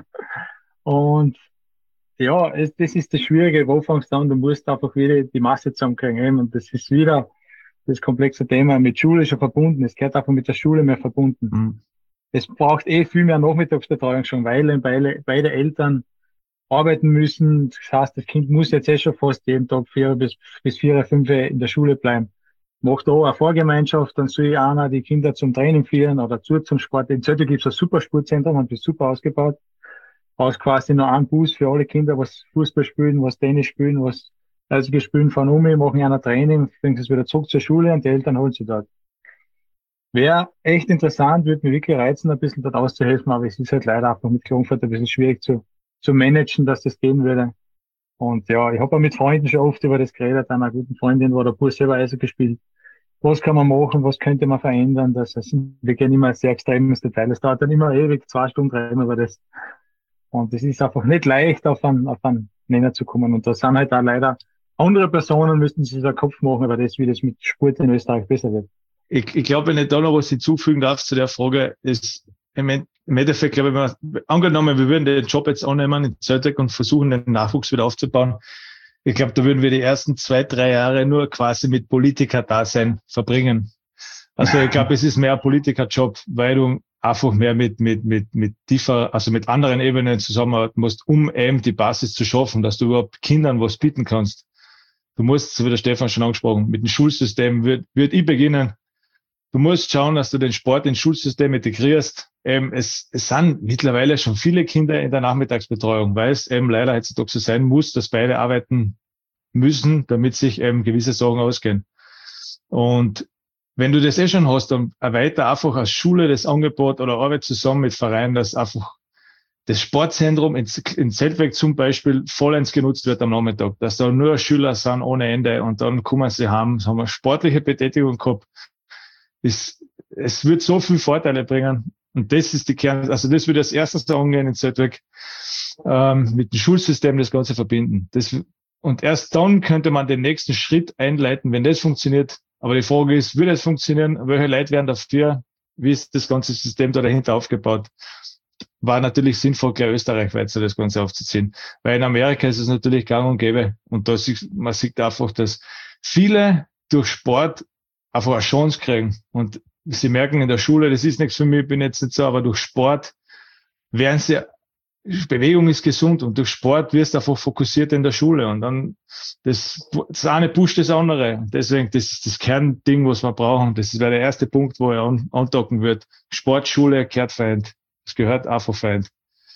Und ja, das ist das Schwierige. Wo fängst du an? Du musst einfach wieder die Masse zusammenkriegen. Und das ist wieder das komplexe Thema mit Schule schon verbunden. Es gehört einfach mit der Schule mehr verbunden. Es braucht viel mehr Nachmittagsbetreuung schon, weil beide Eltern arbeiten müssen. Das heißt, das Kind muss jetzt schon fast jeden Tag 4 bis 4, 5 in der Schule bleiben. Macht auch eine Vorgemeinschaft, dann soll einer die Kinder zum Training führen oder zum Sport. In Zeltweg gibt es ein super Sportzentrum, haben das super ausgebaut. Aus quasi nur einen Bus für alle Kinder, was Fußball spielen, was Tennis spielen, was Eishockey spielen, fahren machen einer Training, bringen sie es wieder zurück zur Schule und die Eltern holen sie dort. Wäre echt interessant, würde mich wirklich reizen, ein bisschen dort auszuhelfen, aber es ist halt leider einfach mit Klagenfurt ein bisschen schwierig zu managen, dass das gehen würde. Und ja, ich habe auch mit Freunden schon oft über das geredet, einer guten Freundin, wo der Bus selber Eishockey gespielt. Was kann man machen, was könnte man verändern? Wir gehen immer sehr extrem ins Detail. Es dauert dann immer ewig 2 Stunden reden über das. Und es ist einfach nicht leicht, auf einen Nenner zu kommen. Und da sind halt auch leider andere Personen, müssten sich den Kopf machen, aber wie das mit Sport in Österreich besser wird. Ich glaube, wenn ich da noch was hinzufügen darf zu der Frage, ist im Endeffekt, glaube ich, angenommen, wir würden den Job jetzt annehmen in Zeltweg und versuchen, den Nachwuchs wieder aufzubauen. Ich glaube, da würden wir die ersten 2, 3 Jahre nur quasi mit Politiker-Dasein verbringen. Also ich glaube, es ist mehr ein Politikerjob, weil du einfach mehr mit anderen Ebenen zusammenarbeiten musst, um eben die Basis zu schaffen, dass du überhaupt Kindern was bieten kannst. Du musst, so wie der Stefan schon angesprochen, mit dem Schulsystem würd ich beginnen. Du musst schauen, dass du den Sport ins Schulsystem integrierst. Es sind mittlerweile schon viele Kinder in der Nachmittagsbetreuung, weil es eben leider heutzutage so sein muss, dass beide arbeiten müssen, damit sich eben gewisse Sachen ausgehen. Und wenn du das schon hast, dann erweiter einfach als Schule das Angebot oder arbeit zusammen mit Vereinen, dass einfach das Sportzentrum in Zeltweg zum Beispiel vollends genutzt wird am Nachmittag, dass da nur Schüler sind ohne Ende und dann kommen sie heim, haben eine sportliche Betätigung gehabt. Es wird so viel Vorteile bringen und das ist das würde als erstes da angehen in Zeltweg, mit dem Schulsystem das Ganze verbinden. Und erst dann könnte man den nächsten Schritt einleiten, wenn das funktioniert. Aber die Frage ist, würde es funktionieren? Welche Leute werden dafür? Wie ist das ganze System da dahinter aufgebaut? War natürlich sinnvoll, gleich österreichweit so das Ganze aufzuziehen. Weil in Amerika ist es natürlich gang und gäbe. Und man sieht einfach, dass viele durch Sport einfach eine Chance kriegen. Und sie merken in der Schule, das ist nichts für mich, bin jetzt nicht so, aber durch Sport werden sie, Bewegung ist gesund und durch Sport wirst du einfach fokussiert in der Schule und dann das eine pusht das andere. Deswegen, das ist das Kernding, was wir brauchen. Das wäre der erste Punkt, wo er andocken wird. Sportschule gehört vereint. Es gehört einfach vereint.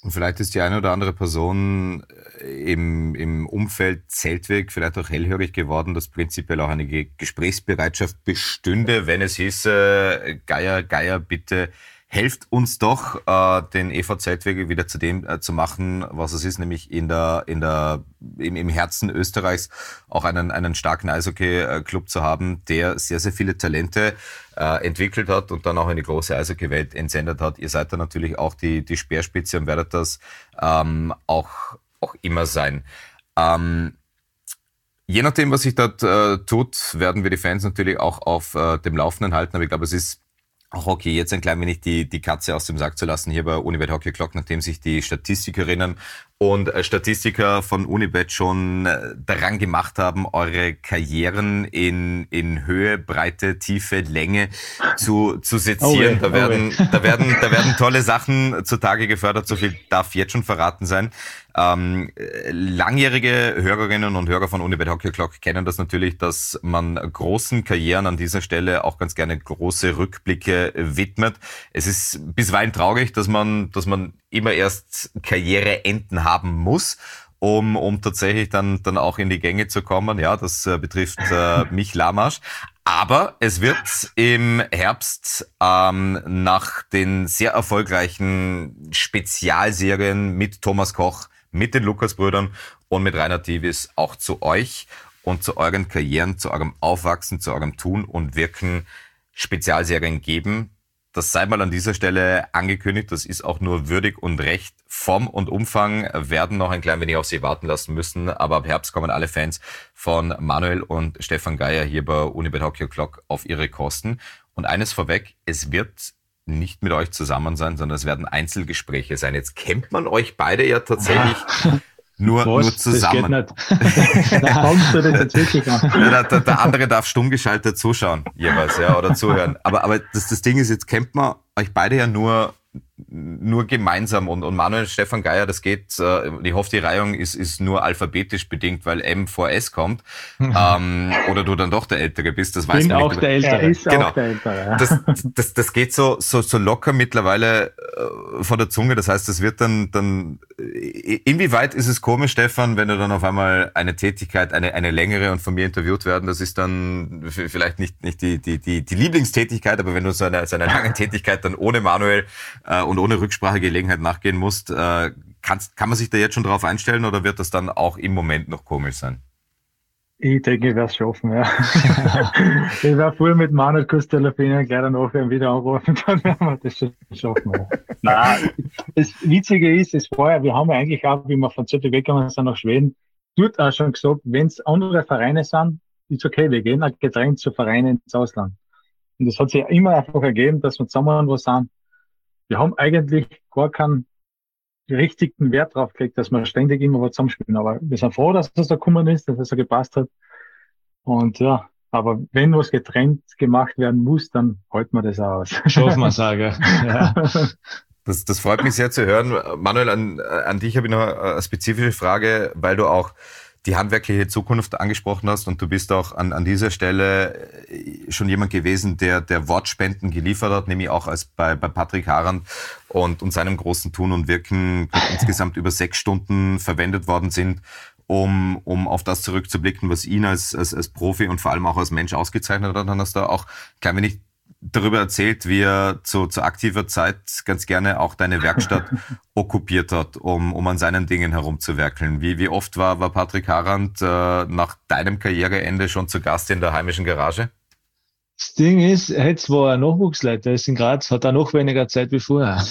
Und vielleicht ist die eine oder andere Person im Umfeld Zeltweg vielleicht auch hellhörig geworden, dass prinzipiell auch eine Gesprächsbereitschaft bestünde, wenn es hieße, Geier, bitte helft uns doch, den EV Zeltweg wieder zu dem zu machen, was es ist, nämlich im Herzen Österreichs auch einen starken Eishockey-Club zu haben, der sehr, sehr viele Talente entwickelt hat und dann auch in die große Eishockey-Welt entsendet hat. Ihr seid da natürlich auch die Speerspitze und werdet das auch immer sein. Je nachdem, was sich dort tut, werden wir die Fans natürlich auch auf dem Laufenden halten. Aber ich glaube, es ist auch okay, jetzt ein klein wenig die Katze aus dem Sack zu lassen hier bei Unibet Hockey Clock, nachdem sich die Statistikerinnen und Statistiker von Unibet schon daran gemacht haben, eure Karrieren in Höhe, Breite, Tiefe, Länge zu sezieren. Da werden tolle Sachen zutage gefördert, so viel darf jetzt schon verraten sein. Langjährige Hörerinnen und Hörer von Unibet Hockey Clock kennen das natürlich, dass man großen Karrieren an dieser Stelle auch ganz gerne große Rückblicke widmet. Es ist bisweilen traurig, dass man immer erst Karriereenden haben muss, um tatsächlich dann auch in die Gänge zu kommen. Ja, das betrifft mich Lamarsch. Aber es wird im Herbst nach den sehr erfolgreichen Spezialserien mit Thomas Koch, mit den Lukas-Brüdern und mit Rainer Tivis auch zu euch und zu euren Karrieren, zu eurem Aufwachsen, zu eurem Tun und Wirken Spezialserien geben. Das sei mal an dieser Stelle angekündigt. Das ist auch nur würdig und recht. Form und Umfang werden noch ein klein wenig auf sie warten lassen müssen. Aber ab Herbst kommen alle Fans von Manuel und Stefan Geier hier bei Unibet Hockey Clock auf ihre Kosten. Und eines vorweg, es wird nicht mit euch zusammen sein, sondern es werden Einzelgespräche sein. Jetzt kennt man euch beide ja tatsächlich nur zusammen. Das geht nicht. Da kommst du das jetzt wirklich an. Ja, der andere darf stumm geschaltet zuschauen, jeweils, ja, oder zuhören. Aber das Ding ist, jetzt kennt man euch beide ja nur gemeinsam und Manuel und Stefan Geier, das geht, ich hoffe, die Reihung ist nur alphabetisch bedingt, weil M vor S kommt, oder du dann doch der Ältere bist, das weiß man nicht. Auch der Ältere. Er ist Genau. auch der Ältere. Ja. Das geht so locker mittlerweile von der Zunge, das heißt, es wird dann, inwieweit ist es komisch, Stefan, wenn du dann auf einmal eine Tätigkeit, eine längere und von mir interviewt werden, das ist dann vielleicht nicht die Lieblingstätigkeit, aber wenn du so eine lange Tätigkeit dann ohne Manuel und ohne Rücksprachegelegenheit nachgehen musst, kann man sich da jetzt schon drauf einstellen oder wird das dann auch im Moment noch komisch sein? Ich denke, ich werde es schaffen, ja. Ich werde vorher mit Manuel kurz telefonieren, gleich danach wieder anrufen, dann werden wir das schon schaffen. Ja. Nein, das Witzige ist, wir haben ja eigentlich auch, wie wir von Zettel weggegangen sind nach Schweden, dort auch schon gesagt, wenn es andere Vereine sind, ist okay, wir gehen auch getrennt zu Vereinen ins Ausland. Und das hat sich immer einfach ergeben, dass wir zusammen was sind. Wir haben eigentlich gar keinen richtigen Wert drauf gelegt, dass wir ständig immer was zusammenspielen. Aber wir sind froh, dass das da gekommen ist, dass es so gepasst hat. Und ja, aber wenn was getrennt gemacht werden muss, dann halten wir das auch aus. Schaffen wir es auch, gell? Ja. Das freut mich sehr zu hören. Manuel, an dich habe ich noch eine spezifische Frage, weil du auch die handwerkliche Zukunft angesprochen hast und du bist auch an dieser Stelle schon jemand gewesen, der Wortspenden geliefert hat, nämlich auch als bei Patrick Harand und seinem großen Tun und Wirken insgesamt über 6 Stunden verwendet worden sind, um auf das zurückzublicken, was ihn als Profi und vor allem auch als Mensch ausgezeichnet hat. Dann hast du auch klein wenig darüber erzählt, wie er zu aktiver Zeit ganz gerne auch deine Werkstatt okkupiert hat, um an seinen Dingen herumzuwerkeln. Wie oft war Patrick Harand nach deinem Karriereende schon zu Gast in der heimischen Garage? Das Ding ist, jetzt war er Nachwuchsleiter, ist in Graz, hat er noch weniger Zeit wie vorher.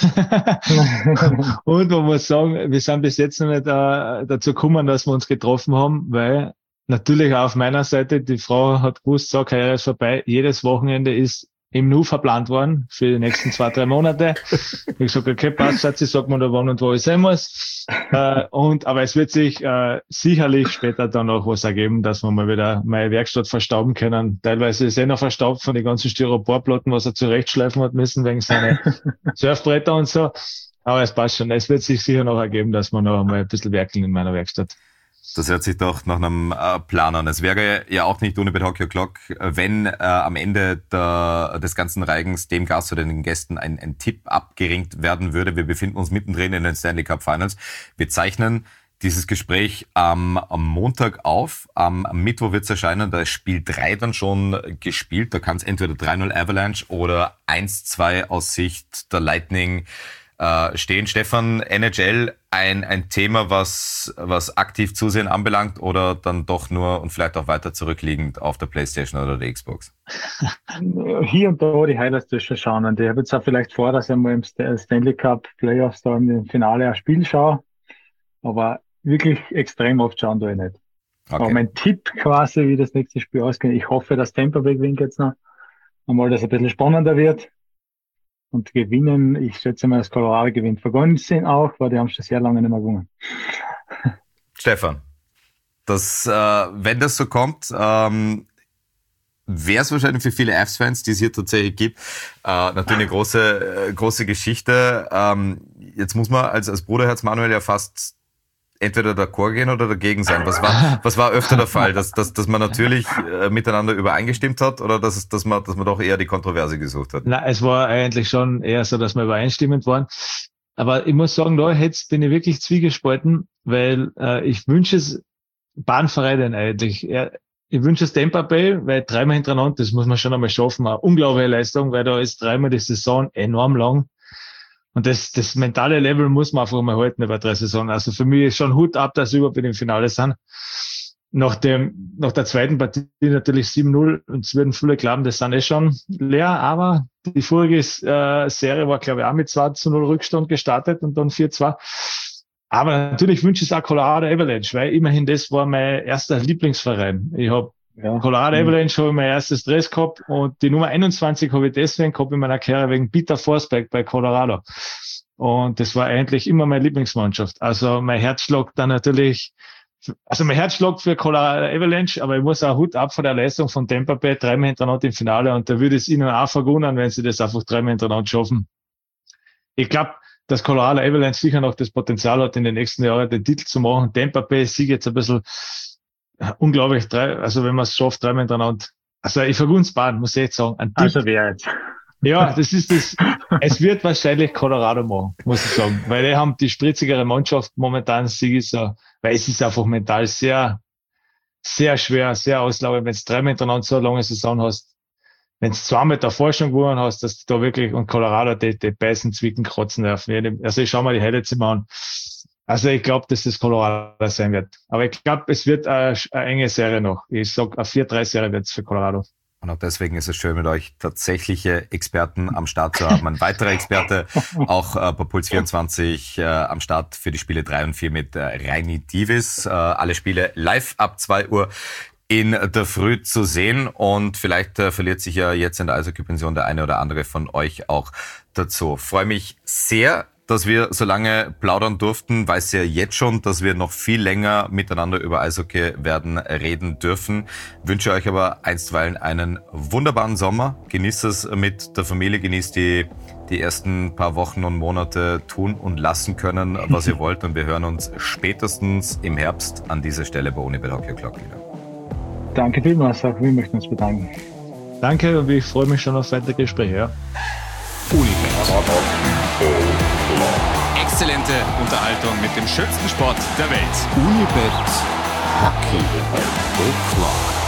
Und man muss sagen, wir sind bis jetzt noch nicht dazu gekommen, dass wir uns getroffen haben, weil natürlich auch auf meiner Seite, die Frau hat gewusst, so, Karriere ist vorbei, jedes Wochenende ist im Nu verplant worden für die nächsten 2-3 Monate. Ich gesagt, okay, passt, Schatzi, sag mir da wann und wo ich sein muss. Aber es wird sich sicherlich später dann auch was ergeben, dass wir mal wieder meine Werkstatt verstauben können. Teilweise ist noch verstaubt von den ganzen Styroporplatten, was er zurechtschleifen hat müssen wegen seiner Surfbretter und so. Aber es passt schon. Es wird sich sicher noch ergeben, dass wir noch einmal ein bisschen werkeln in meiner Werkstatt. Das hört sich doch nach einem Plan an. Es wäre ja auch nicht Unibet Hockey O'Clock, wenn am Ende des ganzen Reigens dem Gast oder den Gästen ein Tipp abgeringt werden würde. Wir befinden uns mittendrin in den Stanley Cup Finals. Wir zeichnen dieses Gespräch am Montag auf. Am Mittwoch wird es erscheinen. Da ist Spiel 3 dann schon gespielt. Da kann es entweder 3-0 Avalanche oder 1-2 aus Sicht der Lightning stehen. Stefan, NHL ein Thema, was aktiv Zusehen anbelangt oder dann doch nur und vielleicht auch weiter zurückliegend auf der PlayStation oder der Xbox? Hier und da die Highlights schon schauen. Und ich habe jetzt auch vielleicht vor, dass ich mal im Stanley Cup Playoffs da im Finale ein Spiel schaue. Aber wirklich extrem oft schauen tue ich nicht. Okay. Aber mein Tipp quasi, wie das nächste Spiel ausgeht, ich hoffe, dass Tampa Bay gewinnt jetzt noch. Einmal, dass es ein bisschen spannender wird. Und gewinnen, ich schätze mal, dass Colorado gewinnt. Vergonnen sind auch, weil die haben schon sehr lange nicht mehr gewonnen. Stefan, wenn das so kommt, wäre es wahrscheinlich für viele Avs-Fans, die es hier tatsächlich gibt, natürlich eine große Geschichte. Jetzt muss man als Bruderherz Manuel ja fast entweder d'accord gehen oder dagegen sein. Was war öfter der Fall? Dass man natürlich miteinander übereingestimmt hat oder dass man doch eher die Kontroverse gesucht hat? Nein, es war eigentlich schon eher so, dass wir übereinstimmend waren. Aber ich muss sagen, da bin ich wirklich zwiegespalten, weil ich wünsche es Bahnvereinen eigentlich. Ich wünsche es Tampa Bay, weil 3-mal hintereinander, das muss man schon einmal schaffen, eine unglaubliche Leistung, weil da ist 3-mal die Saison enorm lang. Und das mentale Level muss man einfach mal halten über 3 Saisonen. Also für mich ist schon Hut ab, dass sie überhaupt im Finale sind. Nach der zweiten Partie natürlich 7-0 und es würden viele glauben, das sind schon leer, aber die vorige Serie war, glaube ich, auch mit 2-0 Rückstand gestartet und dann 4-2. Aber natürlich wünsche ich es auch Colorado Avalanche, weil immerhin das war mein erster Lieblingsverein. Ich habe Colorado Avalanche habe ich mein erstes Dress gehabt und die Nummer 21 habe ich deswegen gehabt in meiner Karriere wegen Peter Forsberg bei Colorado. Und das war eigentlich immer meine Lieblingsmannschaft. Also mein Herzschlag für Colorado Avalanche, aber ich muss auch Hut ab von der Leistung von Tampa Bay, 3-mal hintereinander im Finale und da würde es ihnen auch vergundern, wenn sie das einfach 3-mal hintereinander schaffen. Ich glaube, dass Colorado Avalanche sicher noch das Potenzial hat, in den nächsten Jahren den Titel zu machen. Tampa Bay siegt jetzt ein bisschen unglaublich, also wenn man es schafft, 3-mal hintereinander. Also ich vergun's Bahn, muss ich jetzt sagen. Also wer jetzt? Ja, das ist das. Es wird wahrscheinlich Colorado machen, muss ich sagen. Weil die haben die spritzigere Mannschaft momentan, weil es ist einfach mental sehr, sehr schwer, sehr auslaugend, wenn du 3-mal hintereinander so eine lange Saison hast. Wenn du 2-mal davor schon gewonnen hast, dass du da wirklich, und Colorado, die beißen, zwicken, kratzen nerven. Also ich schau mal die Highlights immer an. Also ich glaube, dass das Colorado sein wird. Aber ich glaube, es wird eine enge Serie noch. Ich sag, eine 4-3-Serie wird es für Colorado. Und auch deswegen ist es schön, mit euch tatsächliche Experten am Start zu haben. Ein weiterer Experte, auch bei Puls 24 am Start für die Spiele 3 und 4 mit Reini Divis. Alle Spiele live ab 2 Uhr in der Früh zu sehen. Und vielleicht verliert sich ja jetzt in der Eishockey-Pension der eine oder andere von euch auch dazu. Freue mich sehr, dass wir so lange plaudern durften. Weiß ja jetzt schon, dass wir noch viel länger miteinander über Eishockey werden reden dürfen. Wünsche euch aber einstweilen einen wunderbaren Sommer. Genießt es mit der Familie, genießt die ersten paar Wochen und Monate tun und lassen können, was ihr wollt. Und wir hören uns spätestens im Herbst an dieser Stelle bei Unibet Hockey O'Clock wieder. Danke vielmals, auch wir möchten uns bedanken. Danke und ich freue mich schon auf weitere Gespräche. Ja. Unibet. Exzellente Unterhaltung mit dem schönsten Sport der Welt. Unibet Hockey O'Clock.